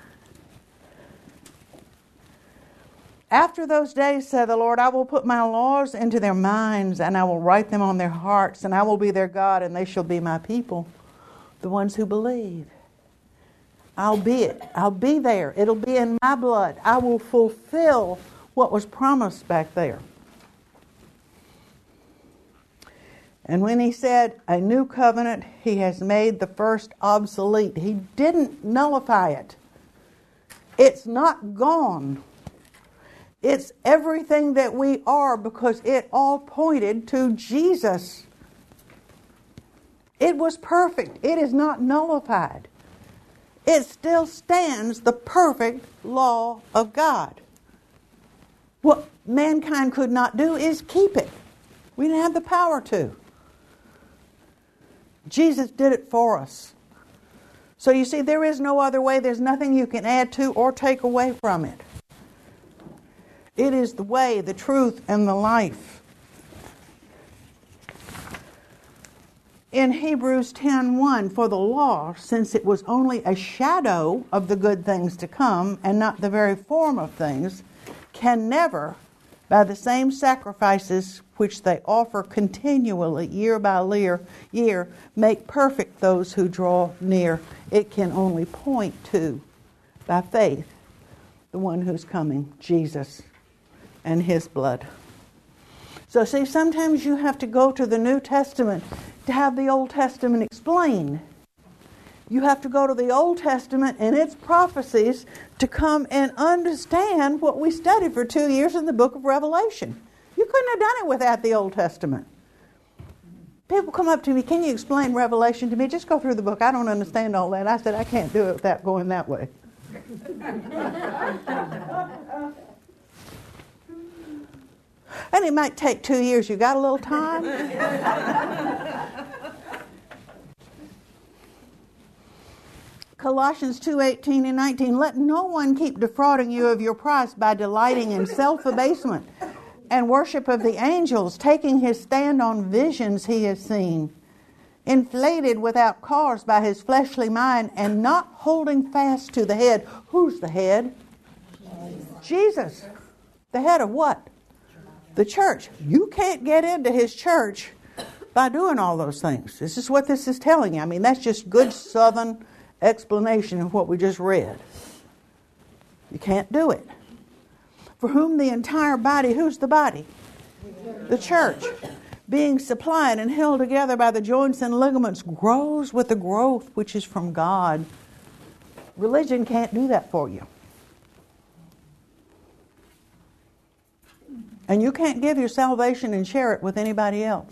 After those days, said the Lord, I will put my laws into their minds, and I will write them on their hearts, and I will be their God, and they shall be my people, the ones who believe. I'll be it. I'll be there. It'll be in my blood. I will fulfill what was promised back there. And when he said a new covenant, he has made the first obsolete. He didn't nullify it. It's not gone. It's everything that we are, because it all pointed to Jesus. It was perfect. It is not nullified. It still stands, the perfect law of God. What mankind could not do is keep it. We didn't have the power to. Jesus did it for us. So you see, there is no other way. There's nothing you can add to or take away from it. It is the way, the truth, and the life. In Hebrews 10:1, for the law, since it was only a shadow of the good things to come and not the very form of things, can never, by the same sacrifices which they offer continually, year by year, make perfect those who draw near. It can only point to, by faith, the one who's coming, Jesus, and his blood. So see, sometimes you have to go to the New Testament to have the Old Testament explained. You have to go to the Old Testament and its prophecies to come and understand what we studied for 2 years in the book of Revelation. You couldn't have done it without the Old Testament. People come up to me, can you explain Revelation to me? Just go through the book. I don't understand all that. I said, I can't do it without going that way. And it might take 2 years. You got a little time? Colossians 2:18 and 19, let no one keep defrauding you of your price by delighting in self-abasement and worship of the angels, taking his stand on visions he has seen, inflated without cause by his fleshly mind, and not holding fast to the head. Who's the head? Jesus. The head of what? The church. You can't get into his church by doing all those things. This is what this is telling you. I mean, that's just good Southern explanation of what we just read. You can't do it. For whom the entire body, who's the body? The church, being supplied and held together by the joints and ligaments, grows with the growth which is from God. Religion can't do that for you. And you can't give your salvation and share it with anybody else.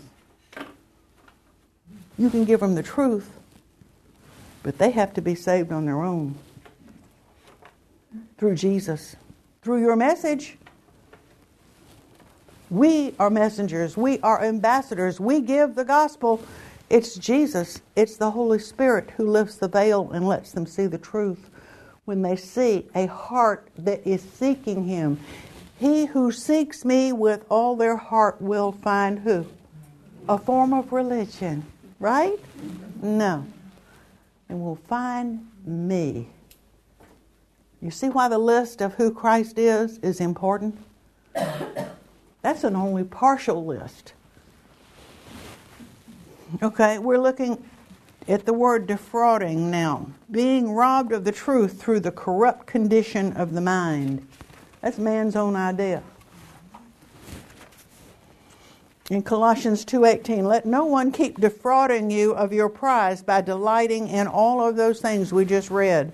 You can give them the truth, but they have to be saved on their own. Through Jesus. Through your message. We are messengers. We are ambassadors. We give the gospel. It's Jesus. It's the Holy Spirit who lifts the veil and lets them see the truth. When they see a heart that is seeking him. He who seeks me with all their heart will find who? A form of religion. Right? No. And will find me. You see why the list of who Christ is important? That's an only partial list. Okay, we're looking at the word defrauding now. Being robbed of the truth through the corrupt condition of the mind. That's man's own idea. In Colossians 2:18, let no one keep defrauding you of your prize by delighting in all of those things we just read.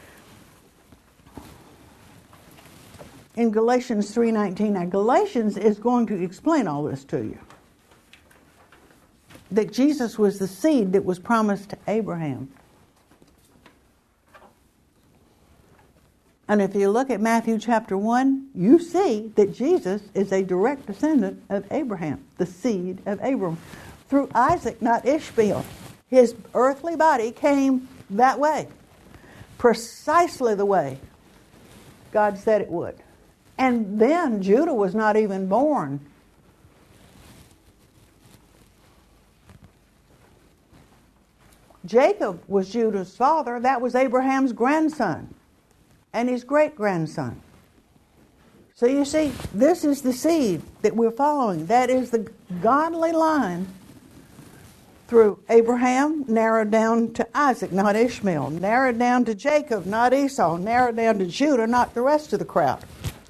In Galatians 3:19, now Galatians is going to explain all this to you. That Jesus was the seed that was promised to Abraham. And if you look at Matthew chapter 1, you see that Jesus is a direct descendant of Abraham, the seed of Abraham, through Isaac, not Ishmael. His earthly body came that way, precisely the way God said it would. And then Judah was not even born. Jacob was Judah's father. That was Abraham's grandson and his great-grandson. So you see, this is the seed that we're following. That is the godly line through Abraham, narrowed down to Isaac, not Ishmael. Narrowed down to Jacob, not Esau. Narrowed down to Judah, not the rest of the crowd.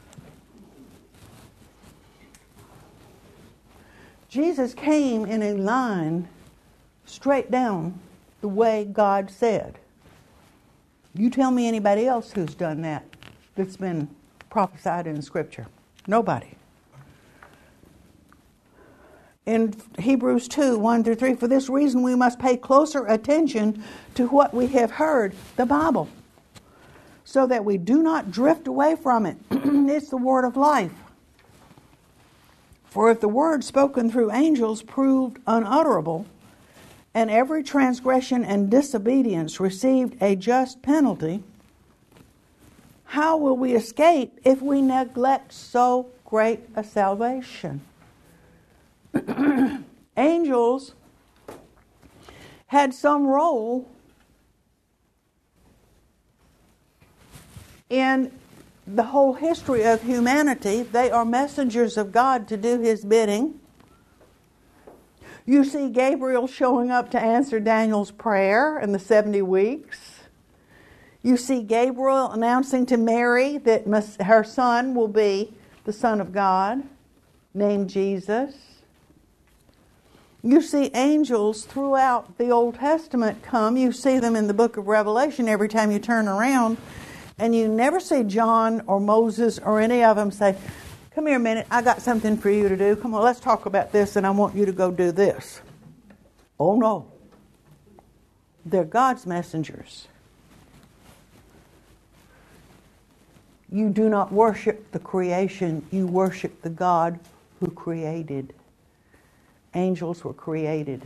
Jesus came in a line straight down the way God said. You tell me anybody else who's done that that's been prophesied in Scripture. Nobody. In Hebrews 2:1-3, for this reason we must pay closer attention to what we have heard, the Bible, so that we do not drift away from it. It's the word of life. For if the word spoken through angels proved unutterable, and every transgression and disobedience received a just penalty, how will we escape if we neglect so great a salvation? Angels had some role in the whole history of humanity. They are messengers of God to do his bidding. You see Gabriel showing up to answer Daniel's prayer in the 70 weeks. You see Gabriel announcing to Mary that her son will be the Son of God, named Jesus. You see angels throughout the Old Testament come. You see them in the book of Revelation every time you turn around. And you never see John or Moses or any of them say, come here a minute, I got something for you to do. Come on, let's talk about this and I want you to go do this. Oh no. They're God's messengers. You do not worship the creation, you worship the God who created. Angels were created.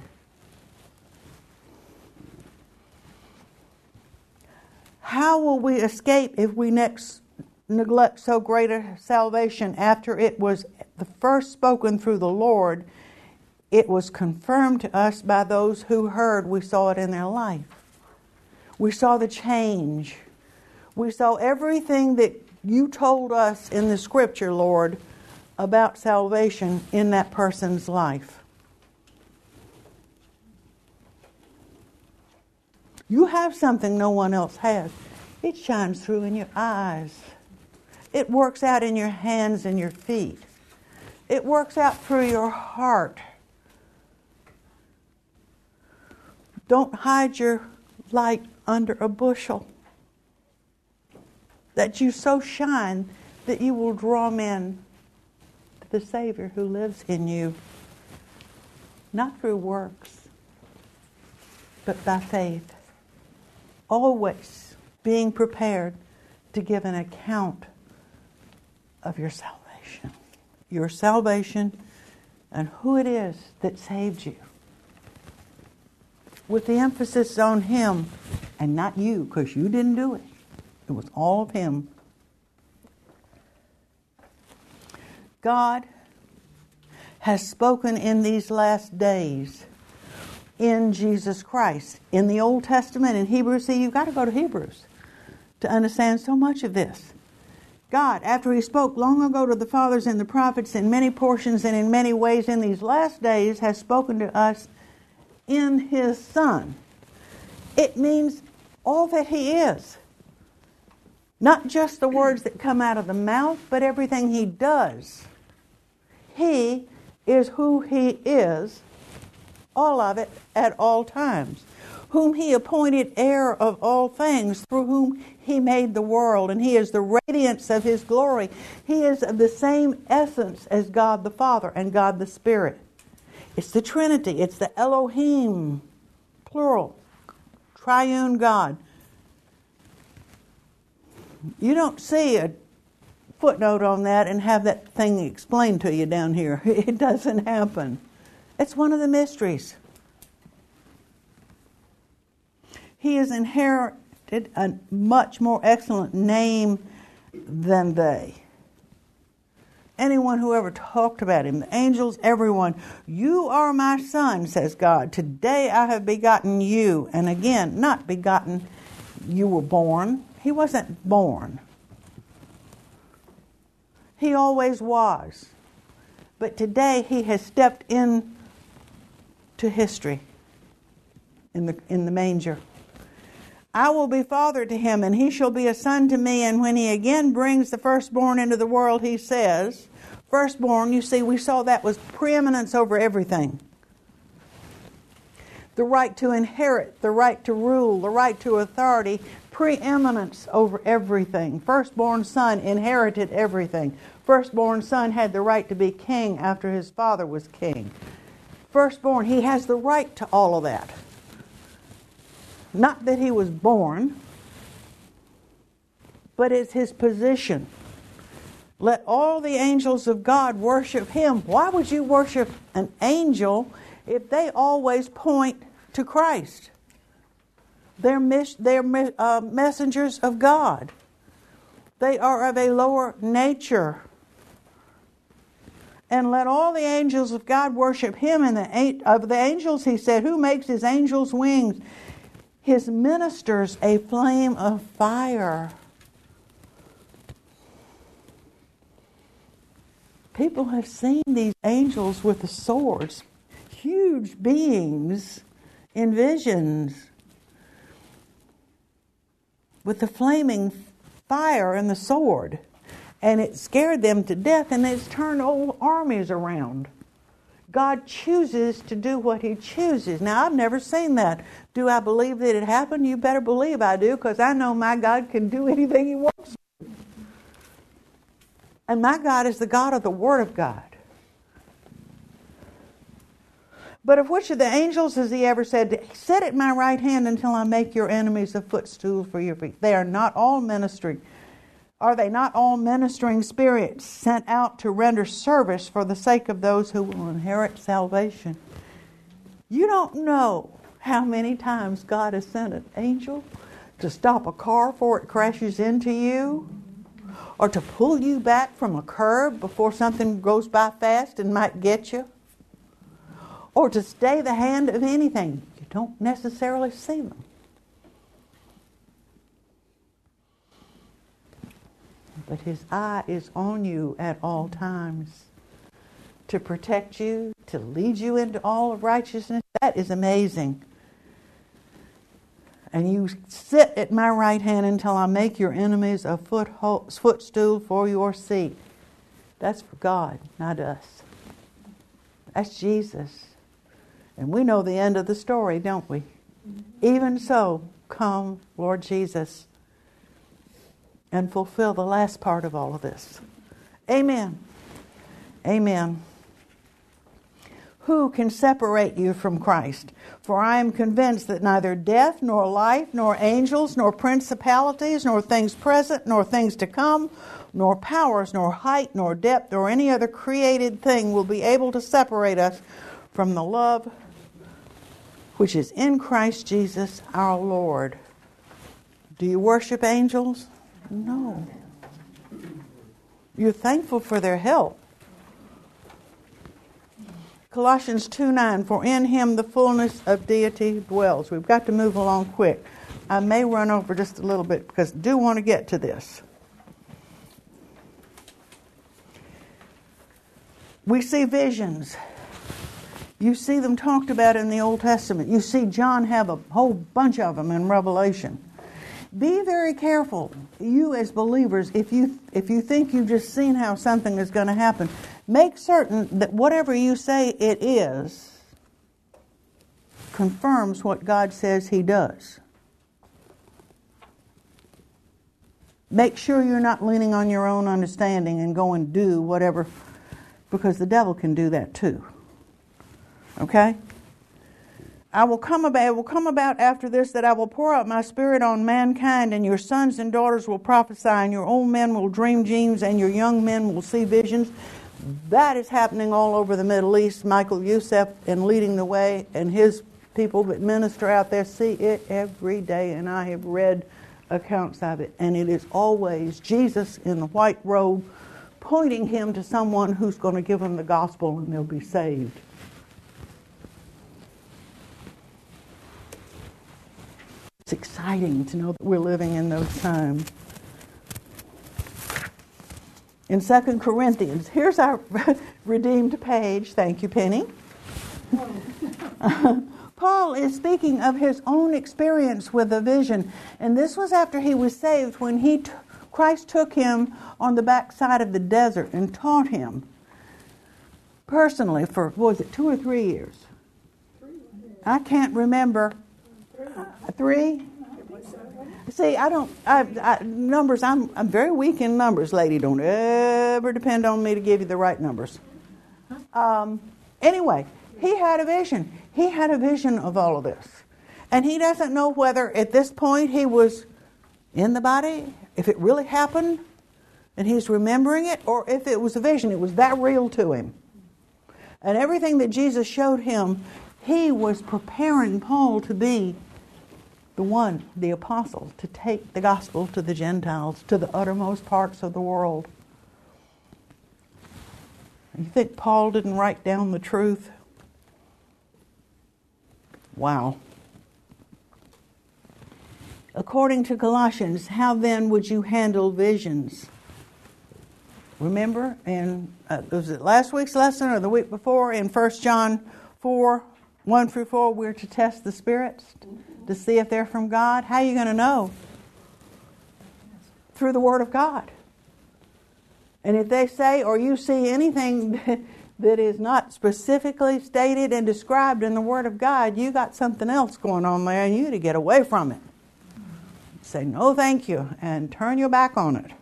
How will we escape if we neglect so great a salvation after it was the first spoken through the Lord? It was confirmed to us by those who heard. We saw it in their life. We saw the change. We saw everything that you told us in the Scripture, Lord, about salvation in that person's life. You have something no one else has. It shines through in your eyes. It works out in your hands and your feet. It works out through your heart. Don't hide your light under a bushel. That you so shine that you will draw men to the Savior who lives in you. Not through works, but by faith. Always being prepared to give an account of your salvation. Your salvation and who it is that saved you. With the emphasis on Him and not you, because you didn't do it. It was all of Him. God has spoken in these last days in Jesus Christ. In the Old Testament, in Hebrews, see, you've got to go to Hebrews to understand so much of this. God, after He spoke long ago to the fathers and the prophets in many portions and in many ways in these last days, has spoken to us in His Son. It means all that He is. Not just the words that come out of the mouth, but everything He does. He is who He is, all of it at all times, whom He appointed heir of all things, through whom He made the world, and He is the radiance of His glory. He is of the same essence as God the Father and God the Spirit. It's the Trinity. It's the Elohim, plural, triune God. You don't see a footnote on that and have that thing explained to you down here. It doesn't happen. It's one of the mysteries. He has inherited a much more excellent name than they. Anyone who ever talked about Him, the angels, everyone. You are my Son, says God. Today I have begotten you. And again, not begotten, you were born. He wasn't born. He always was. But today He has stepped in to history in the manger. I will be father to him, and he shall be a son to me. And when He again brings the firstborn into the world, He says, firstborn, you see, we saw that was preeminence over everything. The right to inherit, the right to rule, the right to authority, preeminence over everything. Firstborn son inherited everything. Firstborn son had the right to be king after his father was king. Firstborn, he has the right to all of that. Not that he was born, but it's his position. Let all the angels of God worship Him. Why would you worship an angel if they always point to Christ? They're messengers of God. They are of a lower nature. And let all the angels of God worship Him. And of the angels, He said, who makes His angels wings? His ministers a flame of fire. People have seen these angels with the swords, huge beings in visions, with the flaming fire and the sword. And it scared them to death, and it's turned whole armies around. God chooses to do what He chooses. Now, I've never seen that. Do I believe that it happened? You better believe I do, because I know my God can do anything He wants. And my God is the God of the Word of God. But of which of the angels has He ever said, sit at my right hand until I make your enemies a footstool for your feet? They are not all ministering. Are they not all ministering spirits sent out to render service for the sake of those who will inherit salvation? You don't know how many times God has sent an angel to stop a car before it crashes into you, or to pull you back from a curb before something goes by fast and might get you, or to stay the hand of anything. You don't necessarily see them. but His eye is on you at all times to protect you, to lead you into all of righteousness. That is amazing. And you sit at my right hand until I make your enemies a footstool for your seat. That's for God, not us. That's Jesus. And we know the end of the story, don't we? Even so, come, Lord Jesus, and fulfill the last part of all of this. Amen. Amen. Who can separate you from Christ? For I am convinced that neither death, nor life, nor angels, nor principalities, nor things present, nor things to come, nor powers, nor height, nor depth, or any other created thing will be able to separate us from the love which is in Christ Jesus our Lord. Do you worship angels? No. You're thankful for their help. Colossians 2:9, for in Him the fullness of deity dwells. We've got to move along quick. I may run over just a little bit because I do want to get to this. We see visions. You see them talked about in the Old Testament. You see John have a whole bunch of them in Revelation. Be very careful, you as believers, if you think you've just seen how something is going to happen, make certain that whatever you say it is confirms what God says He does. Make sure you're not leaning on your own understanding and go and do whatever, because the devil can do that too. Okay? It will come about after this that I will pour out my Spirit on mankind, and your sons and daughters will prophesy, and your old men will dream dreams, and your young men will see visions. That is happening all over the Middle East. Michael Youssef, in Leading the Way, and his people that minister out there see it every day, and I have read accounts of it. And it is always Jesus in the white robe pointing him to someone who's going to give them the gospel and they'll be saved. It's exciting to know that we're living in those times. In 2 Corinthians, here's our redeemed page. Thank you, Penny. Paul is speaking of his own experience with a vision. And this was after he was saved, when Christ took him on the backside of the desert and taught him personally for, was it 2 or 3 years? I can't remember. 3? See, numbers, I'm very weak in numbers, lady. Don't ever depend on me to give you the right numbers. Anyway, he had a vision. He had a vision of all of this. And he doesn't know whether at this point he was in the body, if it really happened, and he's remembering it, or if it was a vision. It was that real to him. And everything that Jesus showed him, he was preparing Paul to be the apostle, to take the gospel to the Gentiles, to the uttermost parts of the world. You think Paul didn't write down the truth? Wow. According to Colossians, how then would you handle visions? Remember, was it last week's lesson or the week before, in 1 John 4, 1 through 4, we're to test the spirits to see if they're from God. How are you going to know? Through the Word of God. And if they say, or you see anything that is not specifically stated and described in the Word of God, you got something else going on there and you need to get away from it. Say no thank you and turn your back on it.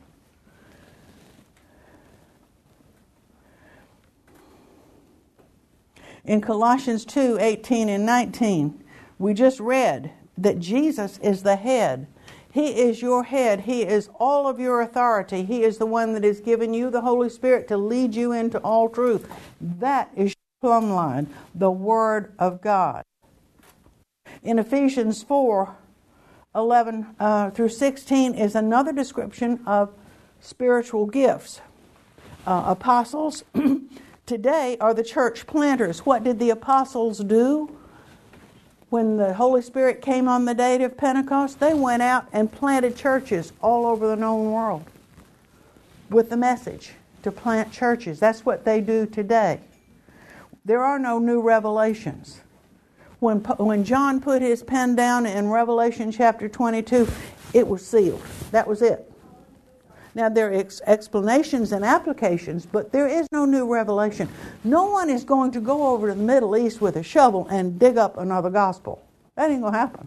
In Colossians 2, 18 and 19, we just read that Jesus is the head. He is your head. He is all of your authority. He is the one that has given you the Holy Spirit to lead you into all truth. That is your plumb line, the Word of God. In Ephesians 4, 11 through 16 is another description of spiritual gifts. Apostles today are the church planters. What did the apostles do? When the Holy Spirit came on the day of Pentecost, they went out and planted churches all over the known world. with the message, to plant churches. That's what they do today. There are no new revelations. When John put his pen down in Revelation chapter 22, it was sealed. That was it. Now, there are explanations and applications, but there is no new revelation. No one is going to go over to the Middle East with a shovel and dig up another gospel. That ain't going to happen.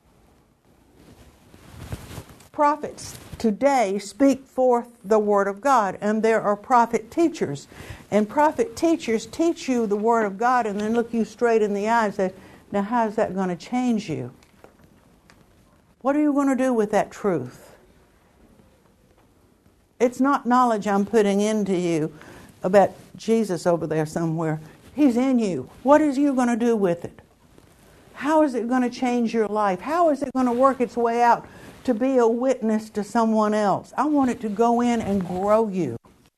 Prophets today speak forth the Word of God, and there are prophet teachers. And prophet teachers teach you the Word of God and then look you straight in the eye and say, now how's that going to change you? What are you going to do with that truth? It's not knowledge I'm putting into you about Jesus over there somewhere. He's in you. What is you going to do with it? How is it going to change your life? How is it going to work its way out to be a witness to someone else? I want it to go in and grow you.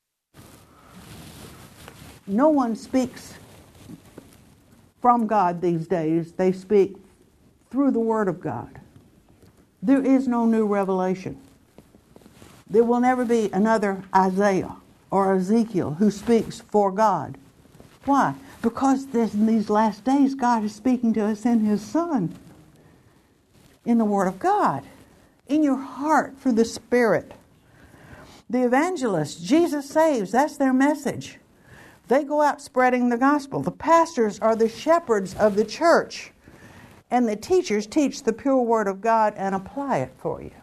No one speaks from God these days. They speak through the Word of God. There is no new revelation. There will never be another Isaiah or Ezekiel who speaks for God. Why? Because in these last days, God is speaking to us in His Son, in the Word of God, in your heart through the Spirit. The evangelists, Jesus saves, that's their message. They go out spreading the gospel. The pastors are the shepherds of the church, and the teachers teach the pure Word of God and apply it for you.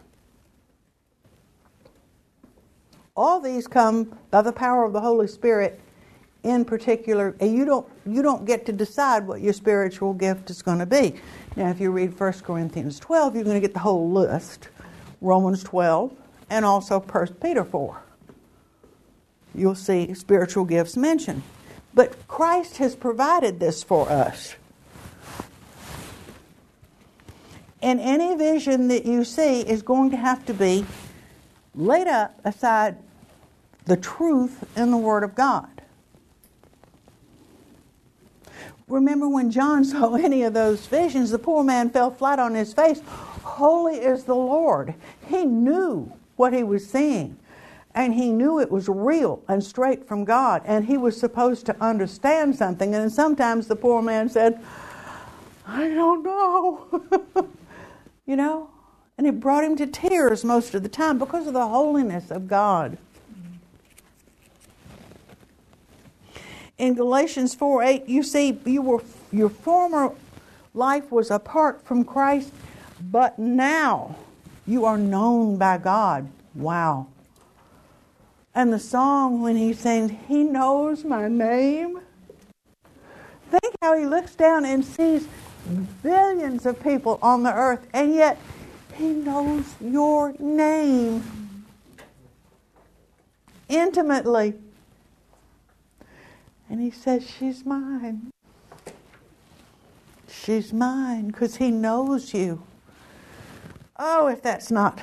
All these come by the power of the Holy Spirit in particular. And you don't get to decide what your spiritual gift is going to be. Now, if you read 1 Corinthians 12, you're going to get the whole list. Romans 12 and also 1 Peter 4. You'll see spiritual gifts mentioned. But Christ has provided this for us. And any vision that you see is going to have to be laid up aside the truth in the Word of God. Remember when John saw any of those visions, the poor man fell flat on his face. Holy is the Lord. He knew what he was seeing. And he knew it was real and straight from God. And he was supposed to understand something. And sometimes the poor man said, I don't know. You know? And it brought him to tears most of the time because of the holiness of God. In Galatians 4:8, you see, your former life was apart from Christ, but now you are known by God. Wow. And the song when he sings, He knows my name. Think how he looks down and sees billions of people on the earth, and yet He knows your name intimately. And He says, she's mine. She's mine because He knows you. Oh, if that's not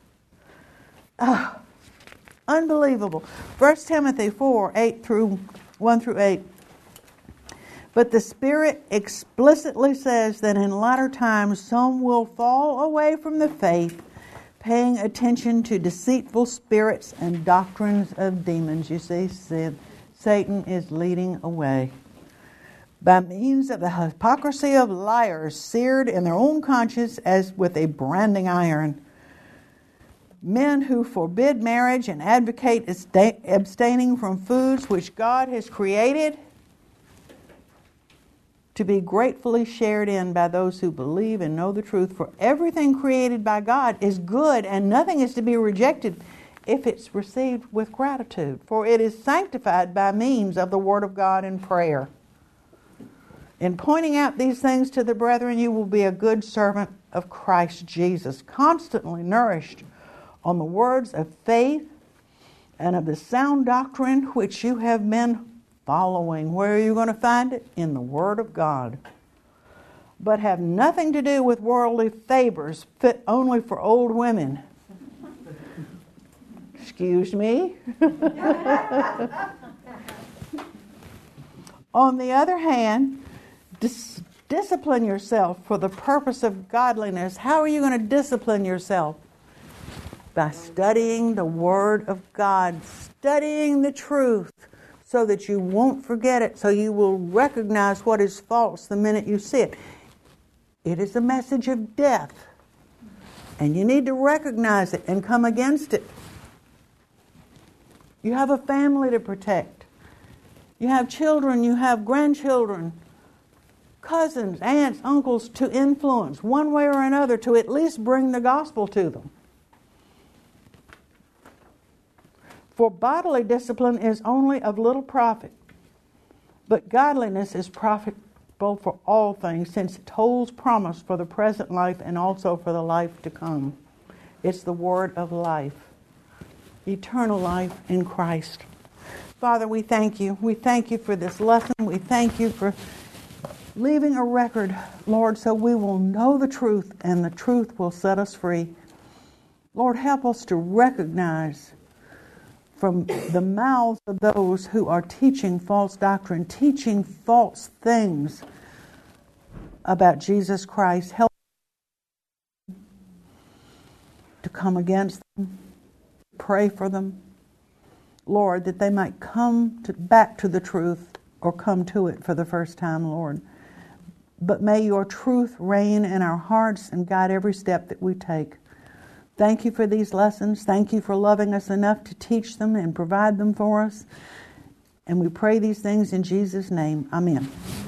unbelievable. 1 Timothy 4, 1 through 8. But the Spirit explicitly says that in latter times some will fall away from the faith, paying attention to deceitful spirits and doctrines of demons. You see, Satan is leading away. By means of the hypocrisy of liars seared in their own conscience as with a branding iron. Men who forbid marriage and advocate abstaining from foods which God has created to be gratefully shared in by those who believe and know the truth. For everything created by God is good, and nothing is to be rejected if it's received with gratitude. For it is sanctified by means of the Word of God and prayer. In pointing out these things to the brethren, you will be a good servant of Christ Jesus, constantly nourished on the words of faith and of the sound doctrine which you have been following. Where are you going to find it? In the Word of God. But have nothing to do with worldly favors fit only for old women. Excuse me. On the other hand, discipline yourself for the purpose of godliness. How are you going to discipline yourself? By studying the Word of God. studying the truth so that you won't forget it, so you will recognize what is false the minute you see it. It is a message of death, and you need to recognize it and come against it. You have a family to protect. You have children, you have grandchildren, cousins, aunts, uncles to influence one way or another to at least bring the gospel to them. For bodily discipline is only of little profit, but godliness is profitable for all things, since it holds promise for the present life and also for the life to come. It's the word of life, eternal life in Christ. Father, we thank you. We thank you for this lesson. We thank you for leaving a record, Lord, so we will know the truth and the truth will set us free. Lord, help us to recognize from the mouths of those who are teaching false doctrine, teaching false things about Jesus Christ. Help to come against them, pray for them, Lord, that they might come back to the truth or come to it for the first time, Lord. But may your truth reign in our hearts and guide every step that we take. Thank you for these lessons. Thank you for loving us enough to teach them and provide them for us. And we pray these things in Jesus' name. Amen.